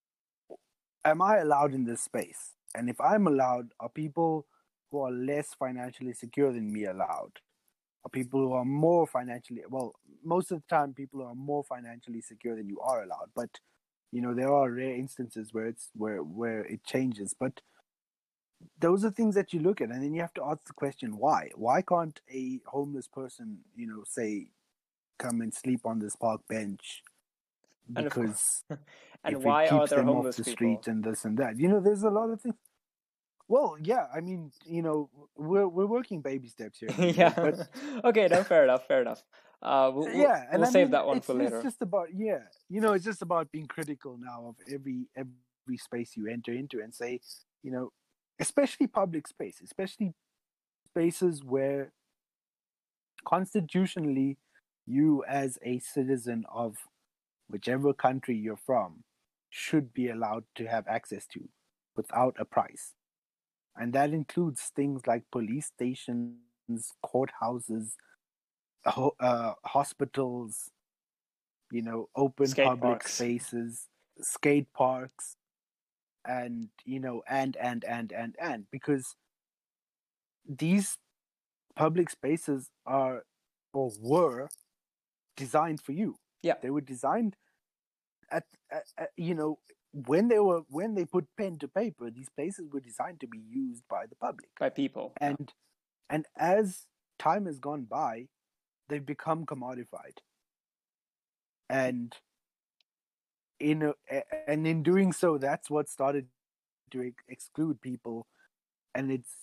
am I allowed in this space? And if I'm allowed, are people who are less financially secure than me allowed? Are people who are more financially, well, most of the time people who are more financially secure than you are allowed. But, you know, there are rare instances where it's where where it changes. But those are things that you look at, and then you have to ask the question, why? Why can't a homeless person, you know, say, come and sleep on this park bench? Because and if why it keeps are there them homeless off the people? street and this and that, you know, there's a lot of things. Well, yeah, I mean, you know, we're we're working baby steps here. Yeah. But okay, no, fair enough, fair enough. Uh, we'll, yeah, and we'll I save mean, that one it's, for later. It's just about yeah, you know, it's just about being critical now of every every space you enter into and say, you know, especially public space, especially spaces where constitutionally you as a citizen of whichever country you're from should be allowed to have access to without a price. And that includes things like police stations, courthouses, uh, hospitals, you know, open skate public parks. spaces, skate parks, and, you know, and, and, and, and, and, because these public spaces are or were designed for you. Yeah. They were designed at, at, at you know, when they were when they put pen to paper, these places were designed to be used by the public, by people. And yeah. and as time has gone by, they've become commodified. And in a, and in doing so, that's what started to ex- exclude people. And it's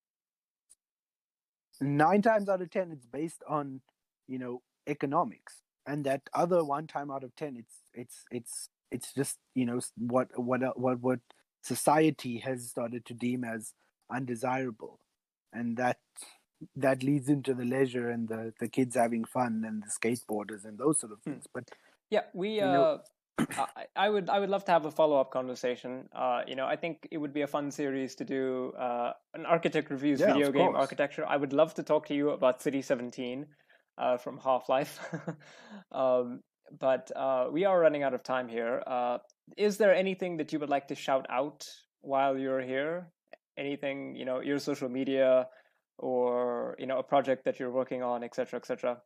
nine times out of ten, it's based on, you know, economics. And that other one time out of ten, it's it's it's it's just, you know, what what what what society has started to deem as undesirable, and that that leads into the leisure and the the kids having fun and the skateboarders and those sort of things. Hmm. But yeah, we uh, know, I, I would I would love to have a follow up conversation. Uh, you know, I think it would be a fun series to do uh, an architect reviews Yeah, video of game course. architecture. I would love to talk to you about City seventeen uh, from Half Life. um, but uh, we are running out of time here. Uh, is there anything that you would like to shout out while you're here? Anything, you know, your social media, or you know, a project that you're working on, et cetera, et cetera.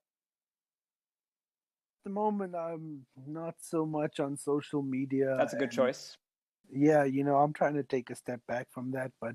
At the moment, I'm not so much on social media. That's a good and choice. Yeah, you know, I'm trying to take a step back from that, but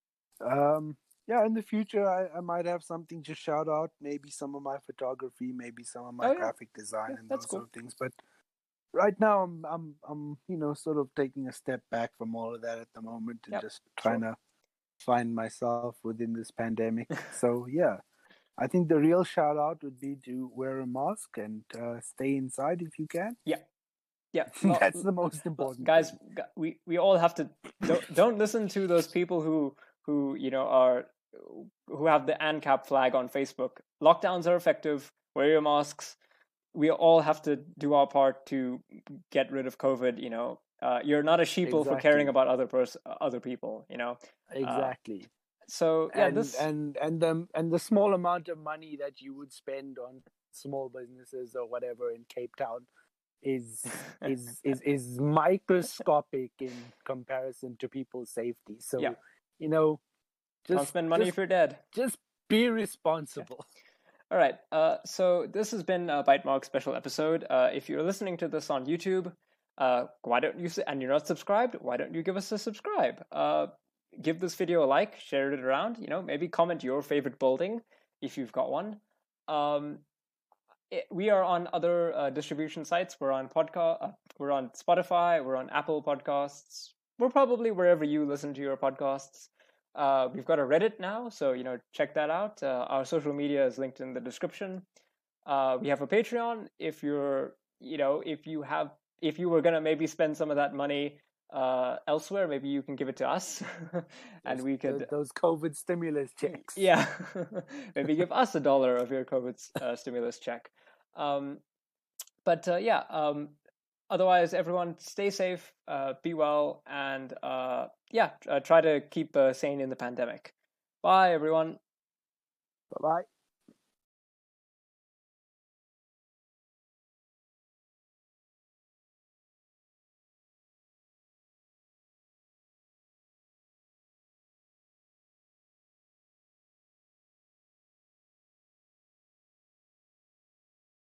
um, yeah, in the future, I, I might have something to shout out. Maybe some of my photography, maybe some of my Oh yeah, graphic design, yeah, and that's those cool. sort of things. But right now, I'm I'm I'm you know sort of taking a step back from all of that at the moment and Yep, just trying sure. to find myself within this pandemic. So yeah, I think the real shout out would be to wear a mask and uh, stay inside if you can. Yeah, yeah. Lo- That's the most lo- important guys, thing. gu- we we all have to don't don't listen to those people who who you know are who have the ANCAP flag on Facebook. Lockdowns are effective. Wear your masks. We all have to do our part to get rid of COVID. You know, uh, you're not a sheeple for caring Exactly. about other pers- other people. You know, uh, Exactly. so yeah, And this and and the and the small amount of money that you would spend on small businesses or whatever in Cape Town is is is is microscopic in comparison to people's safety. So, yeah, you know, don't just spend money just if you're dead. just be responsible. All right. Uh, so this has been a Bytemark special episode. Uh, if you're listening to this on YouTube, uh, why don't you, and you're not subscribed, why don't you give us a subscribe? Uh, give this video a like, share it around, you know, maybe comment your favorite building if you've got one. Um, it, we are on other uh, distribution sites. We're on podcast, uh, we're on Spotify, we're on Apple Podcasts. We're probably wherever you listen to your podcasts. Uh, we've got a Reddit now, so you know, check that out. Uh, our social media is linked in the description. Uh, we have a Patreon. If you're, you know, if you have, if you were gonna maybe spend some of that money uh, elsewhere, maybe you can give it to us, and Those we could, those COVID stimulus checks. yeah, maybe give us a dollar of your COVID uh, stimulus check. Um, but uh, yeah, um, otherwise, everyone stay safe, uh, be well, and uh, yeah, uh, try to keep uh, sane in the pandemic. Bye, everyone. Bye bye.